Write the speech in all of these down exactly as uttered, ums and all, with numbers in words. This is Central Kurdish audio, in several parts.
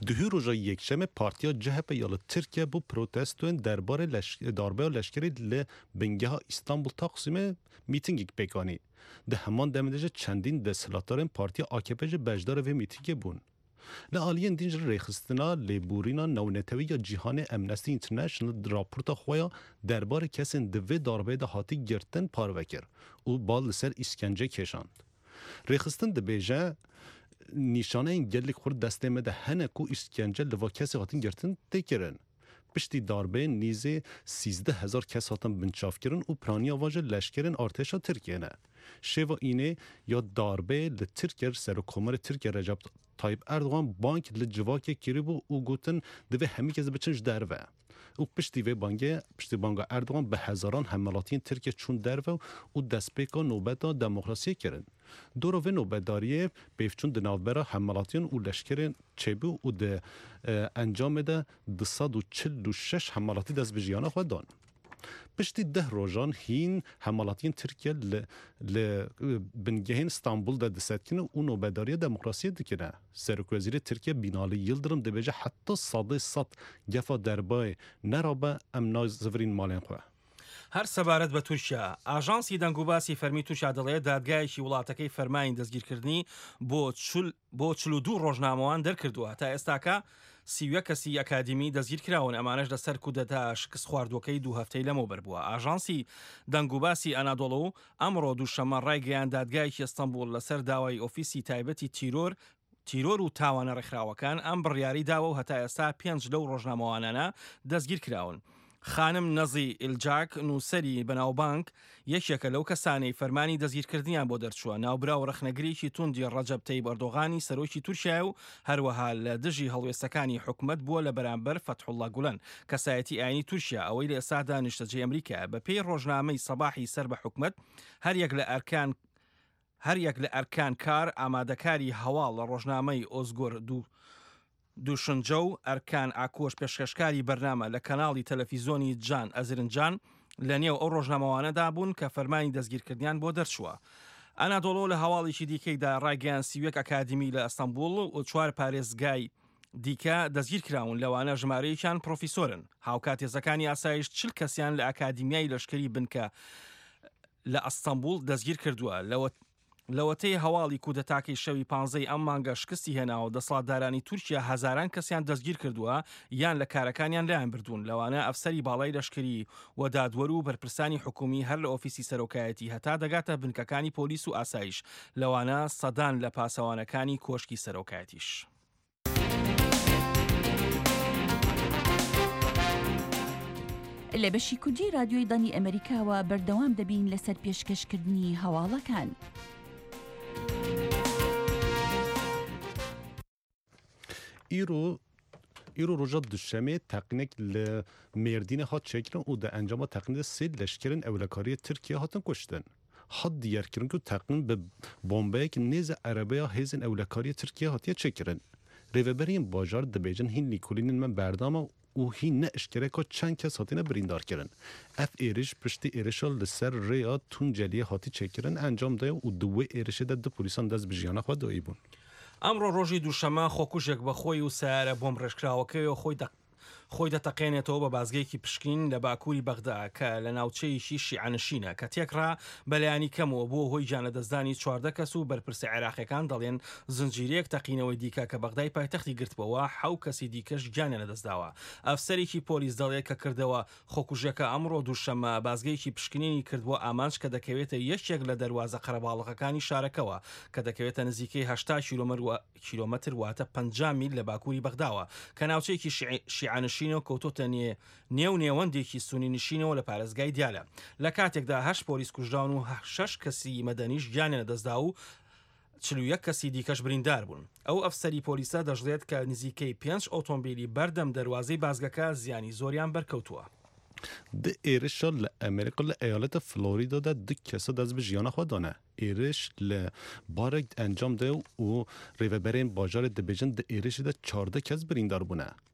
دهی روزا یکشنبه پارتیا جهپ یال ترکیه بو پروتستون درباره لش... درباره لشکری ل بنگاه استانبول تقسیم میتینگ پیکانی. ده همان دمدج چندین دستلاتارن پارتیا آکپج بجدار و میتینگ بون. لعالیان دینج ریخستنا لیبورینا نونتوی یا جهان امنستی اینترنشنل راپورتا خویا درباره کسین دوی داربه ده هاتی گرتن پاروکر او بال سر اسکنجه کشاند. ریخستن ده بیجه نشانه این گلی خورد دسته مده هنه کو اسکنجه لوا کسی هاتین گرتن تکرن. پشتی داربه نیزه سیزده هزار کس هاتن بنچاف کرن و پرانی آواج لشکرن ارتشا ترکیه نه. شیوا اینه یا داربه لترکر سر و کمر ترکیه رجب طایب اردوغان بانک لجواک کریبو او گوتن دوی همی کز بچنج دروه. او پشتی وی بانگه پشتی بانگا اردوغان به هزاران حملاتین ترکیه چون دروه و دستپیکا نوبتا دموکراسی کرن. دورو و نوبتداریه بیفچون دناوبرا حملاتین و لشکرین چیبو و ده انجام ده دصد و چل و شش حملاتی دست بجیانه خود دان. پشتی ده روزان هین حملاتین ترکیه ل ل بنگهین استانبول ده دست کنه و نوبتداری دموکراسی دکره. سرک وزیر ترکیه بینالی یلدرم ده بجه حتی صد صد گفا دربای نرابه امنا زفرین مالین خواه. هەر سەبارەت بە تورکیا ئاژانسی دەنگ و باسی فەرمی تووشا دەڵێت دادگایەکی وڵاتەکەی فەرمانی دەستگیرکردنی بۆ بۆ چل و دوو ڕۆژنامەوان دەرکردووە تا ئێستاکە سیوە کەسی ئەکادمی دەستگیر کراون ئەمانش لەسەر کودەتا شکست خواردوەکەی دوو هەفتەی لەمەوبەر بووە. ئاژانسی دەنگ و باسی ئەنادۆڵ ئەمڕۆ دووشەمە ڕایگەیان دادگایەکی ئەستەمبول لەسەر داوای ئۆفیسی تایبەتی تیرۆر تیرۆر و تاوانە ڕێکخراوەکان ئەم بڕیاری داوە و هەتا ئێستا پێنج لەو ڕۆژنامەوانانە دەستگیر کراون. خانم نەزی ئیلجاک نووسەری بەناوبانک یەکێکە لەو کەسانەی فەرمانی دەستگیرکردنیان بۆ دەرچووە ناوبرا و ڕەخنەگرێکی توندی ڕەجەب تەیب ئەردۆغانی سەرۆکی تورکیا و هەروەها لە دژی هەڵوێستەکانی حکومەت بووە لە بەرامبەر فەتحوڵڵا گولەن کەسایەتی ئاینی تورکیا ئەوەی لە ئێستادا نیشتەجێ ئەمریکا بە پێی ڕۆژنامەی سەباحی سەر بە حکومەت هەریەک لە ئەرکان هەریەک لە ئەرکان کار ئامادەکاری هەواڵ لە ڕۆژنامەی ئۆزگۆر دوو دووشنجە و ئەرکان ئاکۆش پێشکەشکاری بەرنامە لە کەناڵی تەلەڤیزۆنی جان ئەزرنجان لە نێو ئەو ڕۆژنامەوانەدا بوون کە فەرمانی دەستگیرکردیان بۆ دەرچووە. ئەنادۆڵۆ لە هەواڵێکی دیکەیدا ڕایگەیان سیوەک ئەکادمی لە ئەستەمبول و چوار پارێزگای دیکە دەستگیر کراون لەوانە ژمارەیەکیان پرۆفیسۆرن. هاوکاتێزەکانی ئاسایش چل کەسیان لە ئەکادمیای لەشکری بنکە لە ئەستەمبول دەستگیر کردووە. لەوە لەوەتەی هەواڵی کودەتاکەی شەوی پانزەی ئەم مانگە شکستی هێناوە دەسەڵاتدارانی تورکیا هەزاران کەسیان دەستگیر کردووە یان لە کارەکانیان لایەن بردوون لەوانە ئەفسەری باڵای لەشکری و دادوەر و بەرپرسانی حکومی هەر لە ئۆفیسی سەرۆکایەتی هەتا دەگاتە بنکەکانی پۆلیس و ئاسایش لەوانە سەدان لە پاسەوانەکانی کۆشکی سەرۆکایەتیش. لە بەشی کوردی رادیۆی دانی ئەمریکاوە بەردەوام دەبین لەسەر پێشکەشکردنی هەواڵەکان. ایرو ایرو روزا دوشنبه تقنیک ل مردین هات چکرن و در انجام تقنیک سه لشکرین اولکاری ترکیه هاتن کشتن. حد دیگر کردن که تقنیک به بمبئی که نیز عربه هزین اولکاری ترکیه هاتیه چکرن. ریوبرین باجار دبیجن هین نیکولین من بردام و هین نه اشتراک چند کس هاتین بریندار کردن. اف ایرش پشتی ایرشال لسر ریا تون جلیه هاتی چکرن انجام ده و دوه ایرشه ده دو پلیسان دست بجیانه خود دایی بون. ئەمڕۆ ڕۆژی دووشەمە خۆکوژێک بە خۆی و سیارە بۆم ڕێژکراوەکەی و خۆی خۆی دەتەقێنێتەوە بە بازگەیەکی پشکین لە باکووری بەغدا کە لە ناوچەیەکی شیعەنشینە کە تێکڕا بەلایانی کەمەوە بۆ هۆی جانەدەستدانی چواردە کەس و بەرپرسی عێراقیەکان دەڵێن زنجیرەیەک تەقینەوەی دیکە کە بەغدای پایتەختی گرتبەوە حەو کەسی دیکەش گیانیان لەدەستداوە. ئەفسەرێکی پۆلیس دەڵێت کە کردەوە خۆکوژەکە ئەمڕۆ دووشەمە بازگەیەکی پشکنینی کردبووە ئامانج کە دەکەوێتە یەکێک لە دەواازە قەرەباڵغەکانی شارەکەەوە کە دەکەوێتە نزیکەی هەشتا کیلۆمەتر واتە پەنجا میل لە باکووری بەغداوە کە ناوچەیەکی شیعەنشین و کەوتۆتە نێو نێوەندێکی سونی نشینەوە لە پارێزگای دیالە لە کاتێکدا هەشت پۆلیس کوژراون و شەش کەسی مەدەنیش گیانیان لەدەستدا و چل و یەک کەسی دیکەش بریندار بوون. ئەو ئەفسەری پۆلیسە دەژڵێت کە نزیکەی پێنج ئۆتۆمبیلی بەردەم دەواازەی بازگەکە زیانی زۆریان بەرکەوتووە. ده ایرش ل امریکا ل ایالت فلوریدا ده دو کسا دست به جیان خود دانه. ایرش ل بارک انجام ده و ریوبرین باجار ده بیجن ده ایرش ده چارده کس بریندار بونه.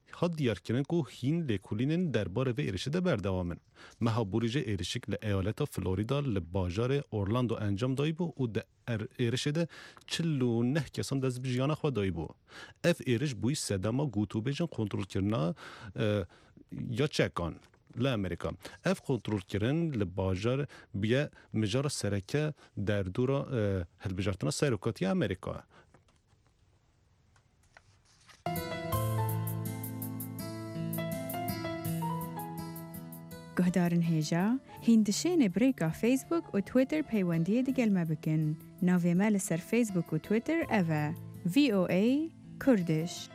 هاد دیارکردن که هین لیکولینن درباره و ایرشده بردوامن. مها بوریجه ایرشک لایالت فلوریدا لباجار اورلاندو انجام دایی بو و در ایرشده چلو نه کسان دست بجیان خوا دایی بو. اف ایرش بوی سدما گوتو بیجن کنترل کرنا یا چکان لامریکا. اف کنترل کردن لباجار بیا مجار سرکه در دورا هلبجارتنا سیروکاتی امریکا. گهدارن هیجا هندشین بریکا فیسبوک و تویتر پیوندی دیگل ما بکن. ناوی مال سر فیسبوک و تویتر اوه وی او ای کردش.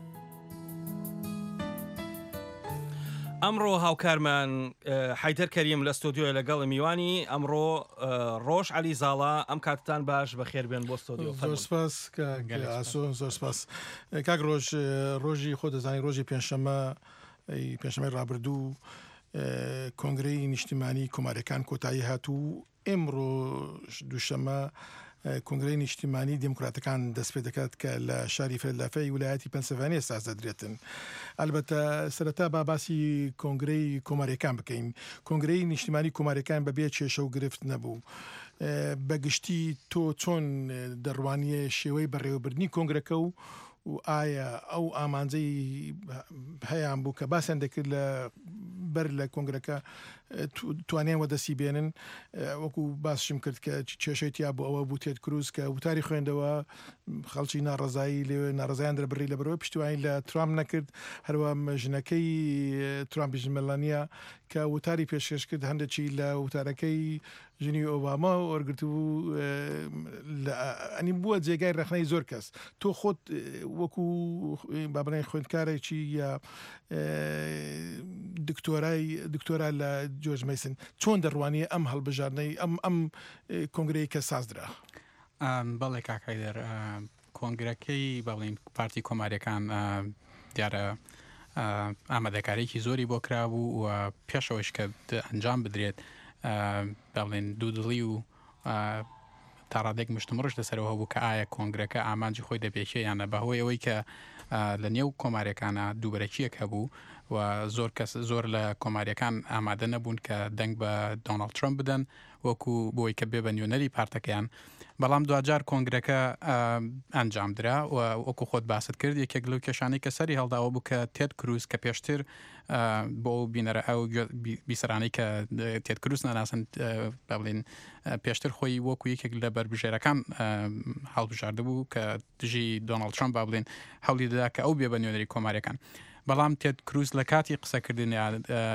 ئەمڕۆ هاوکارمان حیدەر کەریم لە ستۆدیۆ لەگەڵ میوانی ئەمڕۆ ڕۆژ عەلی زاڵا ئەم کاتتان باش بەخێر بێن بۆ ستۆدیۆ. زۆر سپاس ئاسۆ زۆر سپاس کاک ڕۆژ ڕۆژی خۆ دەزانی ڕۆژی پێنجشەممە پێنجشەممەی ڕابردوو کۆنگرەی نیشتیمانی کۆمارەکان کۆتایی هاتوو ئێمڕۆ دووشەممە کۆنگرەی نیشتیمانی دیموکراتەکان دەست پێ دەکات کە لە شاری فیلادلفیای ویلایەتی پەنسیلڤانیا سازدرێتن. ئەلبەتە سەرەتا با باسی کۆنگرەی کۆماریەکان بکەین. کۆنگرەی نیشتیمانی کۆماریەکان بەبێ کێشە و گرفت نەبوو. بەگشتی تۆ چۆن دەڕوانیە شێوەی بەڕێوەبردنی کۆنگرەکە و و ئایا ئەو ئامانجەی هەیان بوو کە باسییان دەکرد لە بەر لە کۆنگرەکە توانیان وەدەسی بێنن وەکو باسشم کرد کە کێشەی تیا بۆ ئەوە بوو تێت کروز کە وتاری خوێندەوە خەڵکی ناڕزایی لێ ناڕزایان دەبڕی لەبەرەوە پشتیوانی لە ترامپ نەکرد هەروە ژنەکەی ترامپی ژمەلانیا کە وتاری پێشکەش کرد هەندێکی لە وتارەکەی ژنی ئۆباما وەرگرت بوو ئەنی بووە جێگای ڕخنەی زۆر کەس تۆ خۆت وەکو بابنەی خوێندکارێکی یا دکتۆرای دکتۆرا لە جۆرج مەیسن چۆن دەڕوانیە ئەم هەڵبژاردنەی ئەم ئەم کۆنگرەی کە سازدرا؟ بەڵێ کاکایدەر کۆنگرەکەی بەڵین پارتی کۆماریەکان دیارە ئامادەکاریی زۆری بۆ کرابوو و پێشەوەش کە ئەنجام بدرێت بەڵێن دوودڵی و تا ڕادێک مشتمڕش لەسەرەوە بوو کە ئایا کۆنگرەکە ئامانجی خۆی دەپێشێ یانە بەهۆی ئەوەی کە لە نێو کۆماریەکانە دووبەرەکیەک هەبوو و زۆر کەس زۆر لە کۆماریەکان ئامادە نەبوون کە دەنگ بە دۆناڵد ترامپ بدەن وەکو بۆی کە بێ بە نیۆنەری پارتەکەیان. بەڵام دوجار کۆنگرەکە ئەنجام درا و وەکو خۆت باست کرد یەکێک لەو کێشانەی کە سەری هەڵداوە بوو کە تێد کروز کە پێشتر بۆ بینەرە ئەو بیسەرانەی کە تێد کروز ناناسن بڵین پێشتر خۆی وەکو یەکێک لە بەربژێرەکان هەڵبژاردە بوو کە دژی دۆناڵد ترامپ با بڵین هەوڵی دەدا کە ئەو بێ بە نیۆنەری کۆماریەکان. بەڵام تێد کروز لە کاتی قسەکردنیان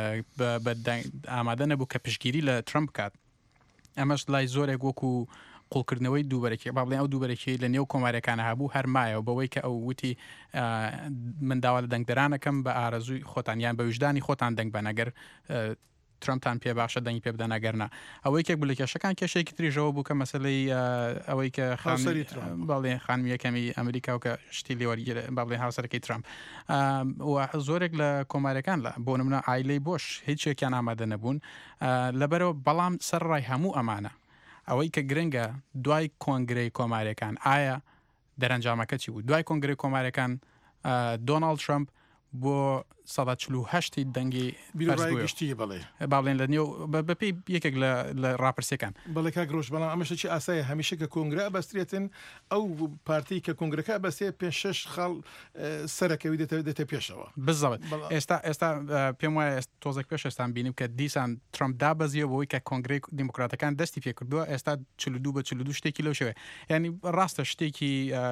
ئامادە نەبوو کە پشتگیری لە ترامپ کات. ئەمەش لای زۆرێک وەکو قوڵکردنەوەی دووبەرەکی با بڵێن ئەو دووبەرەکی لە نێو کۆماریەکانە هەبوو هەرمایە و بەوەی کە ئەو وتی من داوا لە دەنگدەرانەکەم بە ئارەزووی خۆتانیان بە وژدانی خۆتان دەنگ بە نەگەر ترامپتان پێ باشە دەنگی پێ بدە نەگەرنا ئەوەی کێک بڵێ کێشەکان کێشێکی تریژەوە بوو کە مەسەلەی ئەوەی کە باڵێ خانمی یەکەمی ئەمریکا و کە شتی لێوەرگیرە با بڵێ هاوسەرەکەی ترامپ زۆرێک لە کۆماریەکان لە بۆ نمونە ئایلەی بۆش هیچێکیان ئامادە نەبوون لەبەرەوە بەڵام سەرڕای هەموو ئەمانە ئەوەی کە گرنگە دوای کۆنگرەی کۆماریەکان ئایا دەرەنجامەکە چی بوو؟ دوای کۆنگرەی کۆماریەکان دۆناڵد ترامپ بۆ سەد و چل و هەشت دەنگی گشتی بڵێ باڵێن لە نێو بەپی یەکێک لە ڕاپرسەکان بەڵێ کاک ڕۆژ بەڵام ئەمەشەی ئاسایە هەمیشە کە کۆنگرە بەسترێتن ئەو پارتی کە کۆنگرەکە بەستێ پێ شەش خاڵ سەرەکەوی دێتە پێشەوە بزەوت ئێستا ئێستا پێم وایە تۆزێک پێش ئێستان بینیم کە دیسان ترامپ دابەزیەوە بۆی کە کۆنگرەی دیموکراتەکان دەستی پێ کردووە ئێستا چل و دوو بە چل و دوو شتێکی لەو شێوەیە ینی ڕاستە شتێکی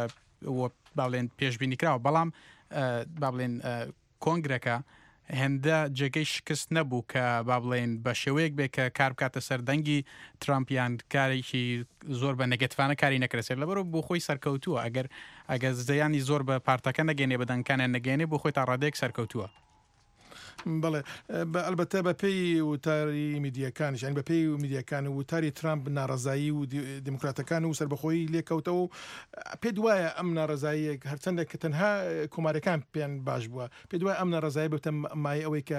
باڵێن پێشبینی کراوە بەڵام با بڵێن کۆنگرەکە هێندە جێگەی شکست نەبوو کە با بڵێن بە شێوەیەک بێ کە کار بکاتە سەردەنگی ترامپیان کارێکی زۆر بە نەگەتوانە کاری نەکرێت لەبەرەوە بۆ خۆی سەرکەوتووە ئەگەر ئەگەر زەیانی زۆر بە پارتەکە نەگەێنێ بەدەنگکانیان نەگەێنێ بۆ خۆی تا ڕادێک سەرکەوتووە. بەڵێ ئەلبەتە بە پێی وتاری میدیەکانیش یان بە پێی میدیەکان و وتاری ترامپ ناڕزایی و دیموکراتەکان و سەربەخۆیی لێکەوتەوە و پێ دوایە ئەم ناڕزاییەک هەرچەندێک کە تەنها کۆماریەکان پێیان باش بووە پێ دوای ئەم ناڕزایی بتە مای ئەوەی کە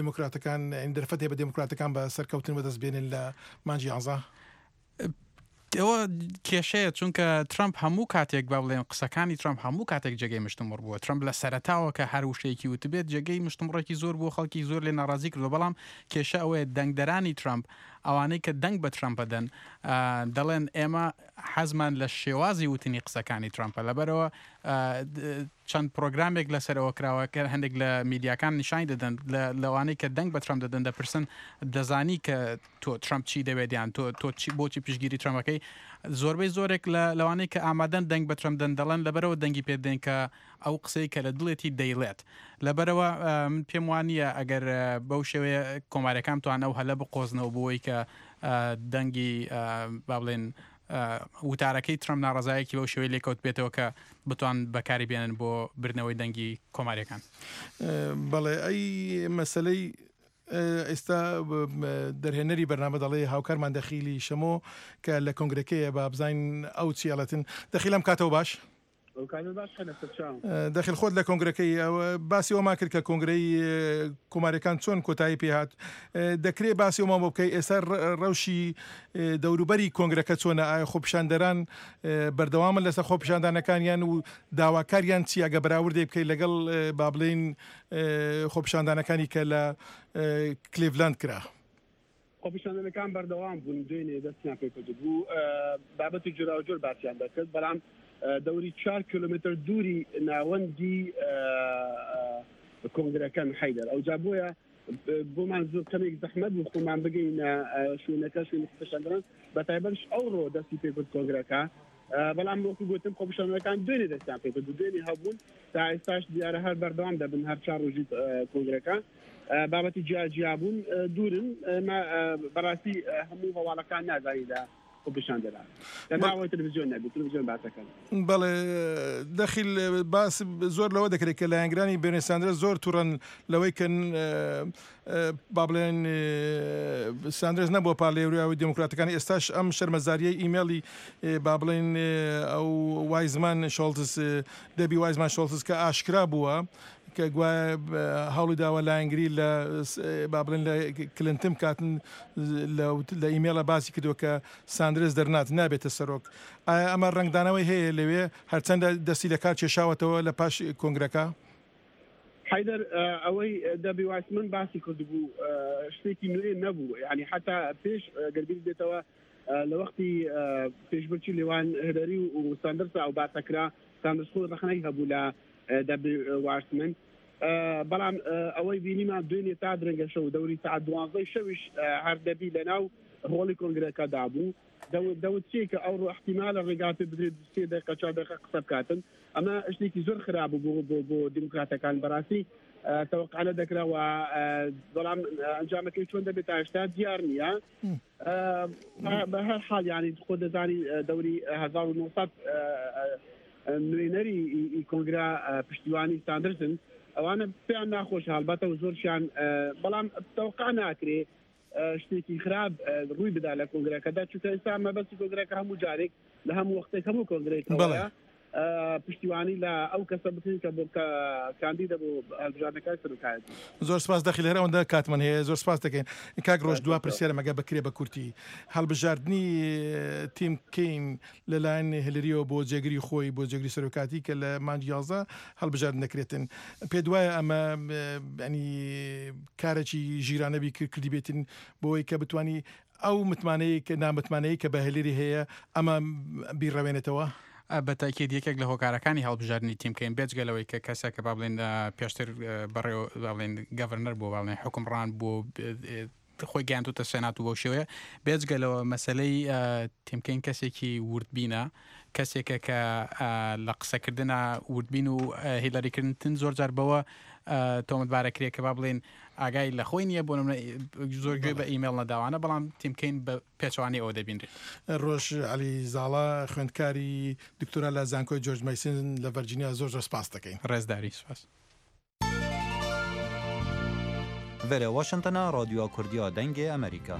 دیموکراتەکان دەرفەتێ بە دیموکراتەکان بە سەرکەوتن بەدەست بێنن لە مانجی یانزە. ئەوە کێشەیە چونکە ترامپ هەموو کاتێک با بڵێن قسەکانی ترامپ هەموو کاتێک جێگەی مشتمڕ بووە ترامپ لە سەرەتاوە کە هەر وشەیەکی وتبێت جێگەی مشتمڕێکی زۆر بۆ خەڵکی زۆر لێ ناڕازی کردو بەڵام کێشە ئەوەیە دەنگدەرانی ترامپ ئەوانەی کە دەنگ بە ترامپە دەن دەڵێن ئێمە حەزمان لە شێوازی وتنی قسەکانی ترامپە لەبەرەوە چەند پرۆگرامێک لەسەرەوە کراوە کە هەندێک لە میدیاکان نیشانی دەدەن لەوانەی کە دەنگ بە ترامپ دەدەن دەپرسن دەزانی کە تۆ ترامپ چی دەوێتیان تۆ تۆ بۆچی پشگیری ترامپەکەی زۆربەی زۆرێک لە لەوانەی کە ئامادەن دەنگ بە ترامپ دەن دەڵێن لەبەرەوە دەنگی پێدەن کە ئەو قسەی کە لە دڵێتی دەیڵێت لەبەرەوە من پێم وانە ئەگەر بەو شێوەیە کۆمارەکان توان ئەو هەلە بقۆزنەوە بۆی کە دەنگی با بڵێن وتارەکەی ترامپ ناڕزایەکی بەو شێوەی لێکەوت بێتەوە کە بتوان بەکاری بێنن بۆ بردنەوەی دەنگی کۆماریەکان. بەڵێ ئەی مەسلەی ئێستا دەرهێنەری بەرنامە دەڵێ هاوکارمان دەخیلی شەمۆ کە لە کۆنگرەکەیە با بزین ئەو چیاڵەتن دەخیلم کاتەوە باش دەخل خۆت لە کۆنگرەکەی باسی ئەوما کرد کە کۆنگرەی کۆماریەکان چۆن کۆتایی پێهات دەکرێت باسی ئەوما بۆ بکەی ئێستا ڕەوشی دەوروبەری کۆنگرەکە چۆنە ئایا خۆپیشاندەران بەردەوامن لەسەر خۆپیشاندانەکانیان و داواکاریان چی ئەگە بەراوردێ بکەیت لەگەڵ با بڵێن خۆپیشاندانەکانی کە لە کلیڤلاند کرا خۆپیشاندانەکان بەردەوام بوون دوێنێ دەستیان پێکرد بوو بابەتی جوراوجۆر باسییان دەکرد بەڵام دەوری چوار کیلومتر دووری ناوەندی کۆنگرەکان حیدەر ئەو جا بۆیە بۆمان زۆر کەمێک زەحمەت بوو خۆمان بگەینە شوێنەکە شوێنی خۆپیشاندەران بەتایبەتش ئەوڕۆ دەستی پێکرد کۆنگرەکە بەڵام وەکو گوتم خۆپیشاندەرەکان دوێنێ دەستیان پێکرد و دوێنێ هەبوون تا ئێستاش دیارە هەر بەردەوام دەبن هەر چوار ڕۆژی کۆنگرەکە بابەتی جیاجیابوون دوورن بەڕاستی هەموو هەواڵەکان نازانی لە خۆپیشاندەران لەناوەی تەلەڤیزیۆن نەبێت تەلەڤیزیۆن باسەکەن بەڵێ دەخیل باس زۆر لەوە دەکرێت کە لایەنگرانی بێنێ ساندرس زۆر تووڕەن لەوەی کەن با بڵێن ساندرس نەبووە پارلێوریاوی دموکراتەکانی ئێستاش ئەم شەرمەزاریەی ئیمێڵی با بڵێن ئەو وایزمان شۆڵتس دەبی وایزمان شۆڵتس کە ئاشکرا بووە کە گوایە هەوڵی داوە لایەنگری لە با بڵێن لە کلنتم کاتن لە ئیمێڵە باسی کردووە کە ساندرس دەرنات نابێتە سەرۆک ئەمە ڕنگدانەوەی هەیە لەوێ هەرچەندە دەستی لە کار کێشاوەتەوە لە پاش کۆنگرەکە حیدەر ئەوەی دەبی وایسمن باسی کردبوو شتێکی نوێ نەبوو یعنی حتا پێش گەربیر بێتەوە لە وەختی پێشبرچی لێوان هەرەری و ساندرس ئەو باسەکرا ساندرس خۆ ڕخنەی هەبوو لە دەبی وایسمن بەڵام ئەوەی بینیمان دوێنێ تا درەنگە شەو دەوری ساعت دوانزەی شەویش هەر دەبی لەناو ڕۆڵی کۆنگرەکە دابوو دەوت چی کە ئەو احتیمالە ڕێگات بدرێت سێ دقیقە چوار دقیقە قسە بکاتن ئەمە شتێکی زۆر خراپ بوو بۆ بۆ دیموکراتەکان بەڕاستی تەوقعە دەکراوە بەڵام ئەنجامەکەی چۆن دەبێت تا هێشتا دیار نییە بە هەر حاڵ یعنی خۆ دەزانی دەوری هەزار و نۆسەد نوێنەری کۆنگرا پشتیوانی ساندرسن ئەوانە پێیان ناخۆش هەڵبەتە و زۆرشیان بەڵام تەوقع ناکرێ شتێکی خراپ ڕووی بدا لە کۆنگرەکەدا چونکە ئێستا مەبەستی کۆنگرەکە هەموو جارێک لە هەموو وەختێک هەموو کۆنگرێکەوە پشتیوانی لە ئەو کەسە بکەین کە بۆ کاندیدە بۆ هەڵبژاردنەکەی سەرۆکایەت. زۆر سپاس دەخیل هەر ئەوەندە کاتمان هەیە زۆر سپاس دەکەین کاک ڕۆژ دوا پرسیارە مەگە بکرێ بە کورتی هەڵبژاردننی تیم کین لەلایەن هلریەوە بۆ جێگری خۆی بۆ جێگری سەرۆکاتی کە لە مانگی یازدە هەڵبژارد نەکرێتن پێ دوایە ئەمە ینی کارێکی ژیرانەبی کردی بێتن بۆی کە بتوانی ئەو متمانەیە کە نامتمانەیە کە بە هەلێری هەیە ئەمە بیڕەوێنێتەوە بە تاکید یەکێک لە هۆکارەکانی هەڵبژاردننی تیمکەین بێجگەلەوەی کە کەسێک کە با بڵێن پێشتر بەڕێوە بڵێن گەڤەرنەر بۆ باڵێن حکومڕان بۆ خۆی گیانتوتە سێنات و بۆ شێوەیە بێجگەلەوە مەسلەی تیمکەین کەسێکی وردبینە کەسێکە کە لە قسەکردنە وردبین و هیلەریکردن زۆر جار بەوە تۆمەتبارەکرێ کە با بڵێن ئاگای لە خۆی نییە بۆ زۆر گوێ بە ئیمێڵ نەداوانە بەڵام تیمکەین بە پێچوانی ئەوە دەبینێت. ڕۆژ علی زاڵا خوێندکاری دکتۆرا لە زانکۆی جۆرج مەیسن لە ڤەرجینیا زۆر زۆر سپاس دەکەین. ڕێزداری سپاس. Vere Washingtona رادیۆ کوردیا دەنگێ ئەمریکا.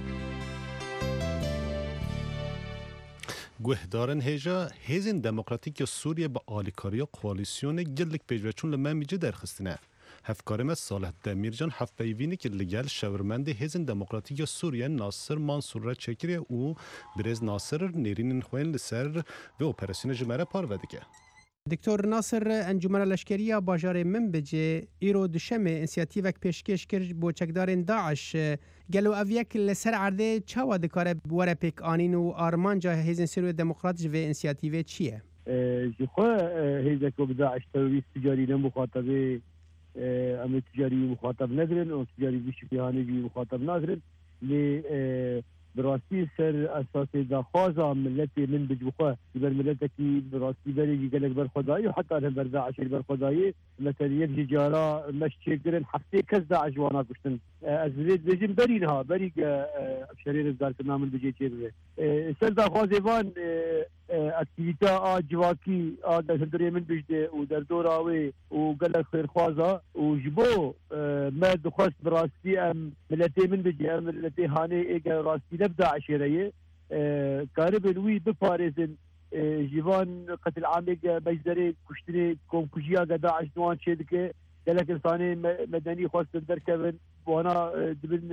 گوهدارن هێژە هێزین دموکراتیک سووریە بە ئالیکاریە کۆالیسیۆنێک gelek pêşveçûn li me mîcî derxistine. هفکارم صالح دمیرجان هف پیوینی که لگل شورمند هزن دموکراتیک سوریه ناصر منصور را چکری او برز ناصر نیرین خوین لسر و اپراسیون جمره پار ودگه. دکتر ناصر انجمن لشکریه باجار منبجه ایرو دشمه انسیاتیوک پیشکش کرد با چکدارین داعش گلو اویک لسر عرده چاوا دکاره بواره پیک آنین و آرمانجا هیزن سروی دموکراتیک و انسیاتیوه چیه؟ جخوا هیزک و داعش تروریست تجاری نمخاطبه اما تجاری مخاطب ندرن و تجاری بیش بیهانی بی مخاطب ندرن لی براستی سر اساس داخوازا ملتی من بجوخه بر ملتکی براستی بری قالك بر خدایی و حتی هم بر داعش بر خدایی مثلا یک جارا مش چیکرن هفته کس داعش وانا کشتن از زید بجن بری نه بری شریر دار کنا من بجی چیزه سر داخوازوان اکتیویتا آجواکی آدم هندری من بجده و در دوراوی و قالك خیر خوازا و جبو ما دخست براستی ام ملتی من بجی ام ملتی هانه ایگا راستی نبدا عشيريه قارب الوي بباريزن جيفان قتل عامق مجزري كشتري كوم كوجيا داعش دوان شيدك قالك انساني مدني خاص دركبن وانا دبن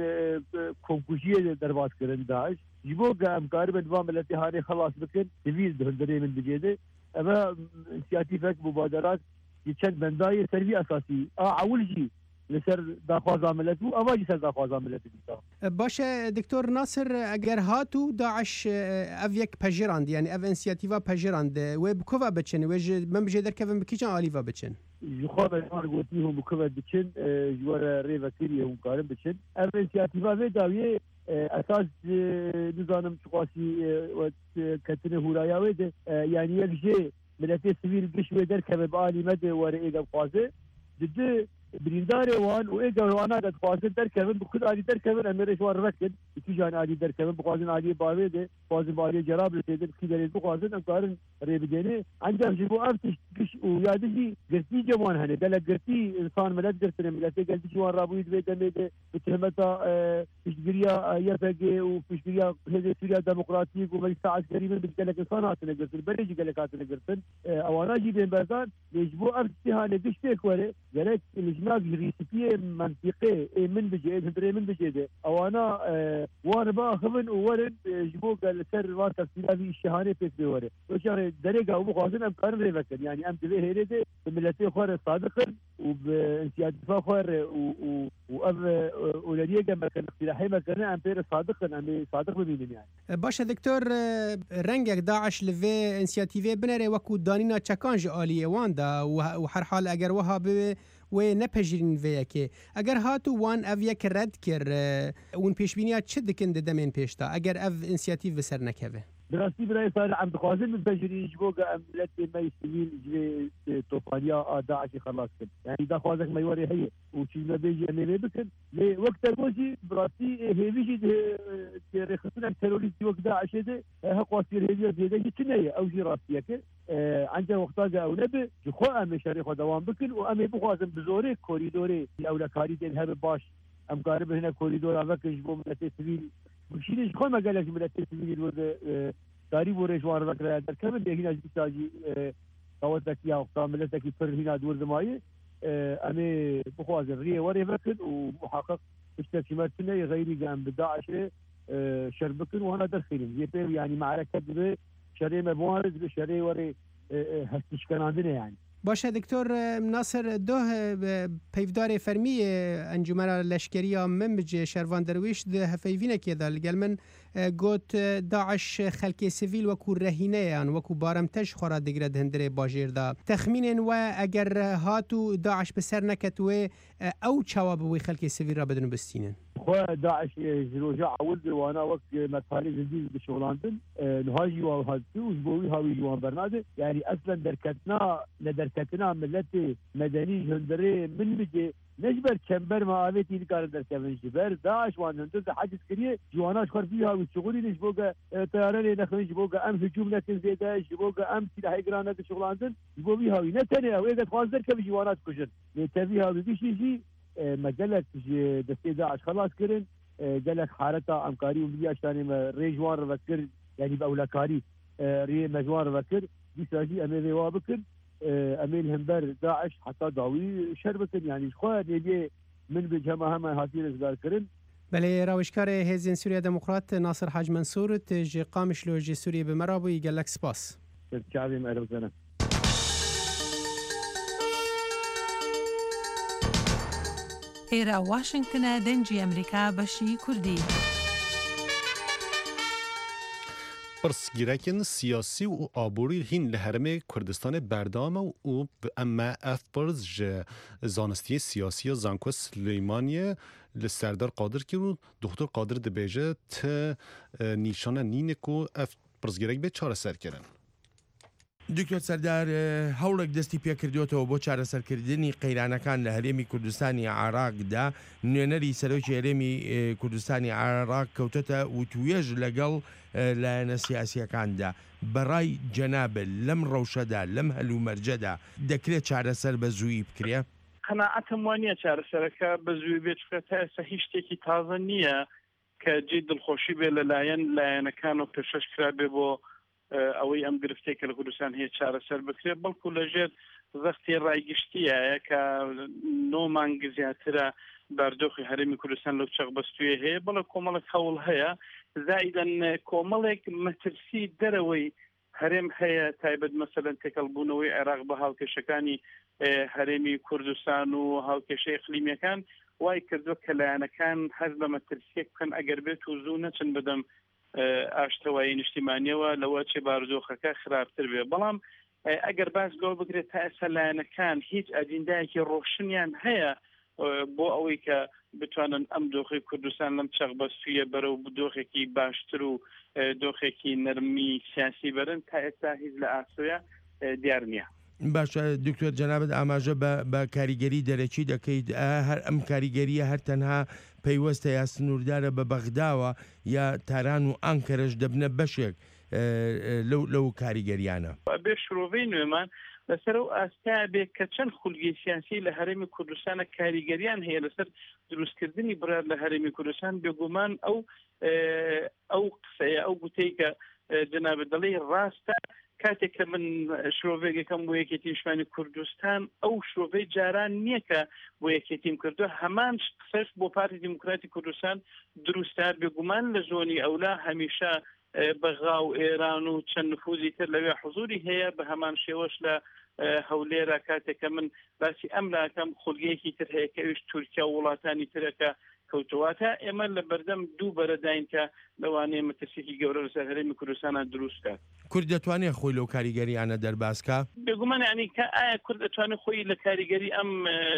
كوم كوجيا دربات كرن داعش جيبو قام قارب دوام التي هاني خلاص بكن تفيز دهندري من بجيده اما سياتيفك مبادرات يتشد بنداي سربي اساسي اه اولجي لسر داخواز عملت و اواجی سر داخواز عملت بیتا. باشه دکتر ناصر اگر هاتو داعش او یک پجراند یعنی او انسیاتیوا پجراند و بکووا بچن و من بجه در کفن بکیچن آلیوا بچن. جخواب ایمان گوتی هم بکووا بچن جوار ری وکیری هم کارم بچن. او انسیاتیوا و داویه اساس نظام چقاسی و کتن هورایا ویده یعنی یک جه ملتی سویل گشوه در کفن بآلی مده واره ایگم خوازه جده برينداري وان واجا وانا قد قاصد در كمان بخد علي در كمان امريش وان ركن في جان علي در كمان بقاصد علي باوي ده قاصد علي جراب لتدر في در بقاصد انكار ريبديني عندهم جيبو امتش كش ويادجي قرتي جوان هني قال قرتي انسان ملت قرتنا ملت قال جوان رابويد بيت ميد بتهمتا فيشغريا يفقي وفيشغريا هذه سوريا ديمقراطيك ومجلس عسكري من قال لك انسان هاتنا قرتن بريجي قال لك هاتنا قرتن اوانا جيبين بردان يجبو امتي هاني دشتك ولا قال لك هناك ريسيبيه منطقي من بجي هندري من بجي ده او انا اه وانا باخذن وورد جبوك السر وار تفصيلي الشهانه في بيوره وشهر درجه او مخازن ام كان ريفكن يعني ام دي هيرده ملتي خور صادق وبانسياد فخور و واب اولاديه ما كان اقتراحي ما كان ام بير صادق ام صادق ببينين يعني باشه دكتور رنگك داعش لفي انسياتيفي بنري وكو دانينا تشكانج اليه واندا وهر حال اگر وها به و نپجرین ویا که اگر هاتو وان او یک رد کر اون پیشبینیات چه دکن دمین پیشتا اگر او انسیاتیو بسر نکوه براستی برای صار عم بخوازن من بجري جبوك عملت ما يستويل جبي توفانيا داعش خلاص كن يعني دا خوازك ما يوري هي وشي ما بيجي امي بكن لي وقت بوجي براستی هيفيجي رخصنا تيروريست وقت داعش ده هقواسير هي زياده كنيه او جي راستيك عنده وقتا او نبي جو ام شريخ دوام بكن وامي بخوازن بزوري كوريدوري الاولكاري دين هب باش ام قارب هنا كوريدور افك جبو من التسويل وشيلش خو ما قالك من التسويل ورد تاريخ ورجوار ذكر در كمل هنا جتاجي قوتك يا وقتا ملتك يفر هنا دور زماي امي بخوازن ريه وري فكن ومحقق اشتكيماتنا غيري قام بداعش شربكن وانا دخلين يبي يعني معركه شري مبارز بشري وري هستشكن عندنا يعني باشه دکتر ناصر دو پیفدار فرمی انجمن لشکریه من بجه شروان درویش ده هفیوینه که دال گل من گوت داعش خلک سیویل وکو رهینه یان وکو بارمتش خورا دگره دهندره باجیر دا تخمین و اگر هاتو داعش بسر نکت و او چواب وی خلک سیویل را بدون بستینن خو داعش رجع ولد وانا وقت مطالب جديد بشغلاندن نهاجي وهاتو وجبوي هاوي جوان برناده يعني اصلا دركتنا ندركتنا ملتي مدني هندري من بيجي نجبر چمبر معاويتي الكار دركبن جبر داعش وان هندر حاجز كريه جواناش خر فيها وشغلي نجبوغا طيران نخرج جبوغا ام هجوم لكن زيدا جبوغا ام سلاح جرانا شغلاندن جبوي هاوي نتني او اذا خاص دركب جوانات كجن نتبي هاوي بشي مجلة دستي داعش خلاص كرن قالك حارتها امكاري وبيا شاني ريجوان رفكر يعني باولكاري ري مجوان رفكر دي ساجي امي روا بكر ئەمێن هەمبەر داعش حتا داوی شەر بکن یعنی خۆیان نێبێ من بجەمە هەمە هاتی ڕزگارکردن بله راوشکار هێزین سووریا دموکرات ناصر حاج منصور ji qamişlo ji Sûriyê bi me re bûyî gelek spas. çavên erozene. ئێرە واشنگتنە دەنجی ئەمریکا بەشی کوردی. پرسگیرکن سیاسی و آبوری هین لحرمه کردستان بردام و اما اف پرز جه زانستی سیاسی زانکو سلیمانیه لسردار قادر که رو دکتر قادر دبیجه ته نیشان نینه که اف پرسگیرک به چاره سر کرن. دکتۆر سەردار هەوڵێک دەستی پێکردوێتەوە بۆ چارەسەرکردنی قەیرانەکان لە هەرێمی کوردستانی عێراقدا نوێنەری سەرۆکی هەرێمی کوردستانی عێراق کەوتەتە وتوێژ لەگەڵ لایەنە سیاسیەکاندا بەڕای جەنابە لەم ڕەوشەدا لەم هەلومەرجەدا دەکرێت چارەسەر بە زوویی بکرێ؟ قەناعەتم وانە چارەسەرەکە بە زووی بێت تا ئێستا هیچ شتێکی تازە نییە کە جێ دڵخۆشی بێ لەلایەن لایەنەکان و پێشەش کرا بێ بۆ ئەوەی ئەم گرفتەی کە لە کوردستان هەیە چارەسەر بکرێت بەڵکو لەژێر زەختی ڕایگشتیایە کە نۆ مانگ زیاترە باردۆخی هەرێمی کوردستان لەو چەقبەستویە هەیە بەڵێ کۆمەڵێک هەوڵ هەیە زائیدەن کۆمەڵێک مەترسی دەرەوەی هەرێم هەیە تایبەت مەسەلەن تێکەڵبوونەوەی عێراق بە هاوکێشەکانی هەرێمی کوردستان و هاوکێشەی ئیقلیمیەکان وای کردووە کە لایەنەکان هەر بە مەترسیەک بکەن ئەگەر بێت و زوو نەچن بدەم ئاشتەوایی نیشتیمانیەوە لەوە چێ بارودۆخەکە خراپتر بێ بەڵام ئەگەر باس گەڵ بگرێت تا ئێستا لایەنەکان هیچ ئەجندایەکی ڕۆشنیان هەیە بۆ ئەوەی کە بتوانن ئەم دۆخی کوردستان لەم چەقبەستویە بەرەو دۆخێکی باشتر و دۆخێکی نەرمی سیاسی بەرن تا ئێستا هیچ لە ئاسۆیە دیار نییە. باشە دکتۆر جەنابەت ئاماژە بە کاریگەری دەرەکی دەکەیت هەر ئەم کاریگەریە هەر تەنها پەیوەستە یا سنووردارە بە بەغداوە یا تاران و ئانکەرەش دەبنە بەشێک لەو کاریگەریانە بێ شرۆڤەی نوێمان لەسەر ئەو ئاستا بێ کە چەند خولگەی سیاسی لە هەرێمی کوردستانە کاریگەریان هەیە لەسەر دروستکردنی برار لە هەرێمی کوردستان بێگومان ئەو ئەو قسەیە ئەو گوتەی کە جەنابەت دەڵێ ڕاستە کاتێک کە من شرۆڤێکەکەم بۆ یەکێتی نیشتیمانی کوردستان ئەو شرۆڤەی جاران نییە کە بۆ یەکێتیم کردووە هەمان قسەش بۆ پارتی دیموکراتی کوردستان دروستە بێگومان لە زۆنی ئەولا هەمیشە بەغا و ئێران و چەند نفوذی تر لەوێ حضوری هەیە بە هەمان شێوەش لە هەولێرە کاتێک کە من باسی ئەم لاکەم خولگەیەکی تر هەیە کەویش تورکیا و وڵاتانی ترەکە کەوتواتە ئێمە لە بەردەم دوو بەرەداین کە لەوانەیە مەترسێکی گەورە لەسەر هەرێمی کوردستانە دروستکات. کورد دەتوانێت خۆی لەو کاریگەریانە دەرباسکە؟ بێگومان یعنی کە ئایا کورد دەتوانێت خۆی لە کاریگەری ئەم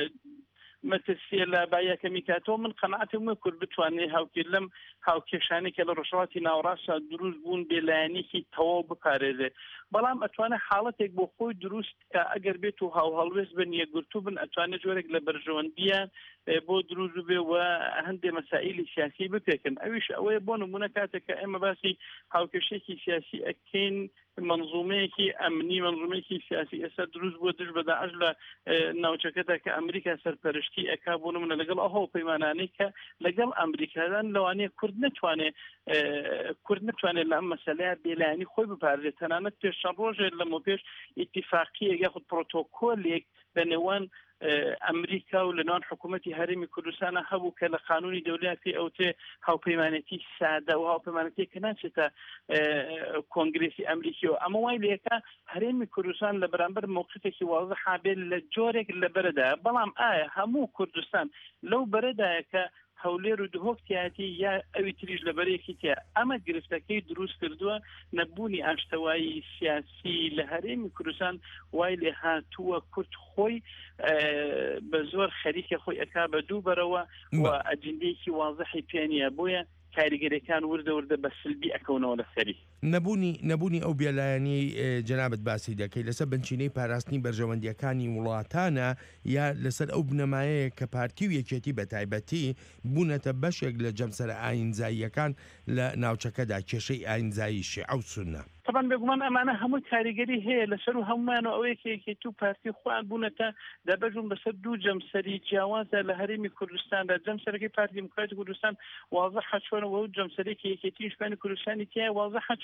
مەترسیە لە بایەکەمی کاتەوە من قەناعەتم وە کورد بتوانێت هاوکێ لەم هاوکێشانی کە لە ڕۆژهەڵاتی ناوەڕاستە دروست بوون بێلایەنێکی تەواو بپارێزێ بەڵام ئەتوانێت حاڵەتێک بۆ خۆی دروست کە ئەگەر بێت و هاو هەڵوێست بن یەکگرتوو بن ئەتوانێت جۆرێک لە بەرژەوەندیە بۆ دروست بێ و هەندێک مەسائلی سیاسی بپێکن ئەویش ئەوەیە بۆ نمونە کاتێک کە ئێمە باسی هاوکێشێکی سیاسی ئەکەین منظومەیەکی ئەمنی منظومەیەکی سیاسی ئێستا دروست بۆ دژ بە داعش لە ناوچەکەدا کە ئەمریکا سەرپەرشتی ئەکا بۆ نمونە لەگەڵ ئەو پەیمانانەی کە لەگەڵ ئەمریکادان لەوانەیە کورد نتوانێت کورد نتوانێت لە ئەم مەسەلەیە بێلایەنی خۆی بپارێت تەنانەت پێش چەند ڕۆژێک لەمە پێش ئیتیفاقیەک یاخود پرۆتۆکۆلێک لە نێوان ئەمریکا و لە نێوان حکوومەتی هەرێمی کوردستانە هەبوو کە لە قانونی دەوڵەتی ئەوتێ هاوپەیمانەتی سادە و هاوپەیمانەتی کە ناچێتە کۆنگرێسی ئەمریکیەوە ئەمە وای لێکە هەرێمی کوردستان لە بەرامبەر موقفێکی واضح حابێت لە جۆرێک لە بەرەدایە بەڵام ئایا هەموو کوردستان لەو بەرەدایە کە هەولێر و دهۆکتیاتی یا ئەوی تریش لە بەرەیەکی تیا ئەمە گرفتەکەی دروست کردووە نەبوونی ئاشتەوایی سیاسی لە هەرێمی کوردستان وای لێ هاتووە کورد خۆی بە زۆر خەریکە خۆی ئەکا بە دوو بەرەوە و ئەجندەیەکی واضحی پێ نییە بۆیە کاریگەریەکان وردە وردە بە سلبی ئەکەونەوە لە سەری نەبوونی نەبوونی ئەو بێلایەنی جەنابەت باسی دەکەی لەسەر بنچینەی پاراستنی بەرژەوەندیەکانی وڵاتانە یا لەسەر ئەو بنەمایەیە کە پارتی و یەکێتی بە تایبەتی بوونەتە بەشێک لە جەمسەرە ئاینزاییەکان لە ناوچەکەدا کێشەی ئاینزایی شیعە و سونە طبعا بێگومان ئەمانە هەموو کاریگەری هەیە لەسەر و هەمومانەوە ئەوەیەکێکی تو پارتی خوان بوونەتە دەبەژون بەسەر دوو جەمسەری جیاوازە لە هەرێمی کوردستاندا جەمسەرەکەی پارتی دیموکراتی کوردستان واضح چۆنەوە و جەمسەرێکی یەکێتی نیشتیمانی کوردستانی تیا واضح چۆن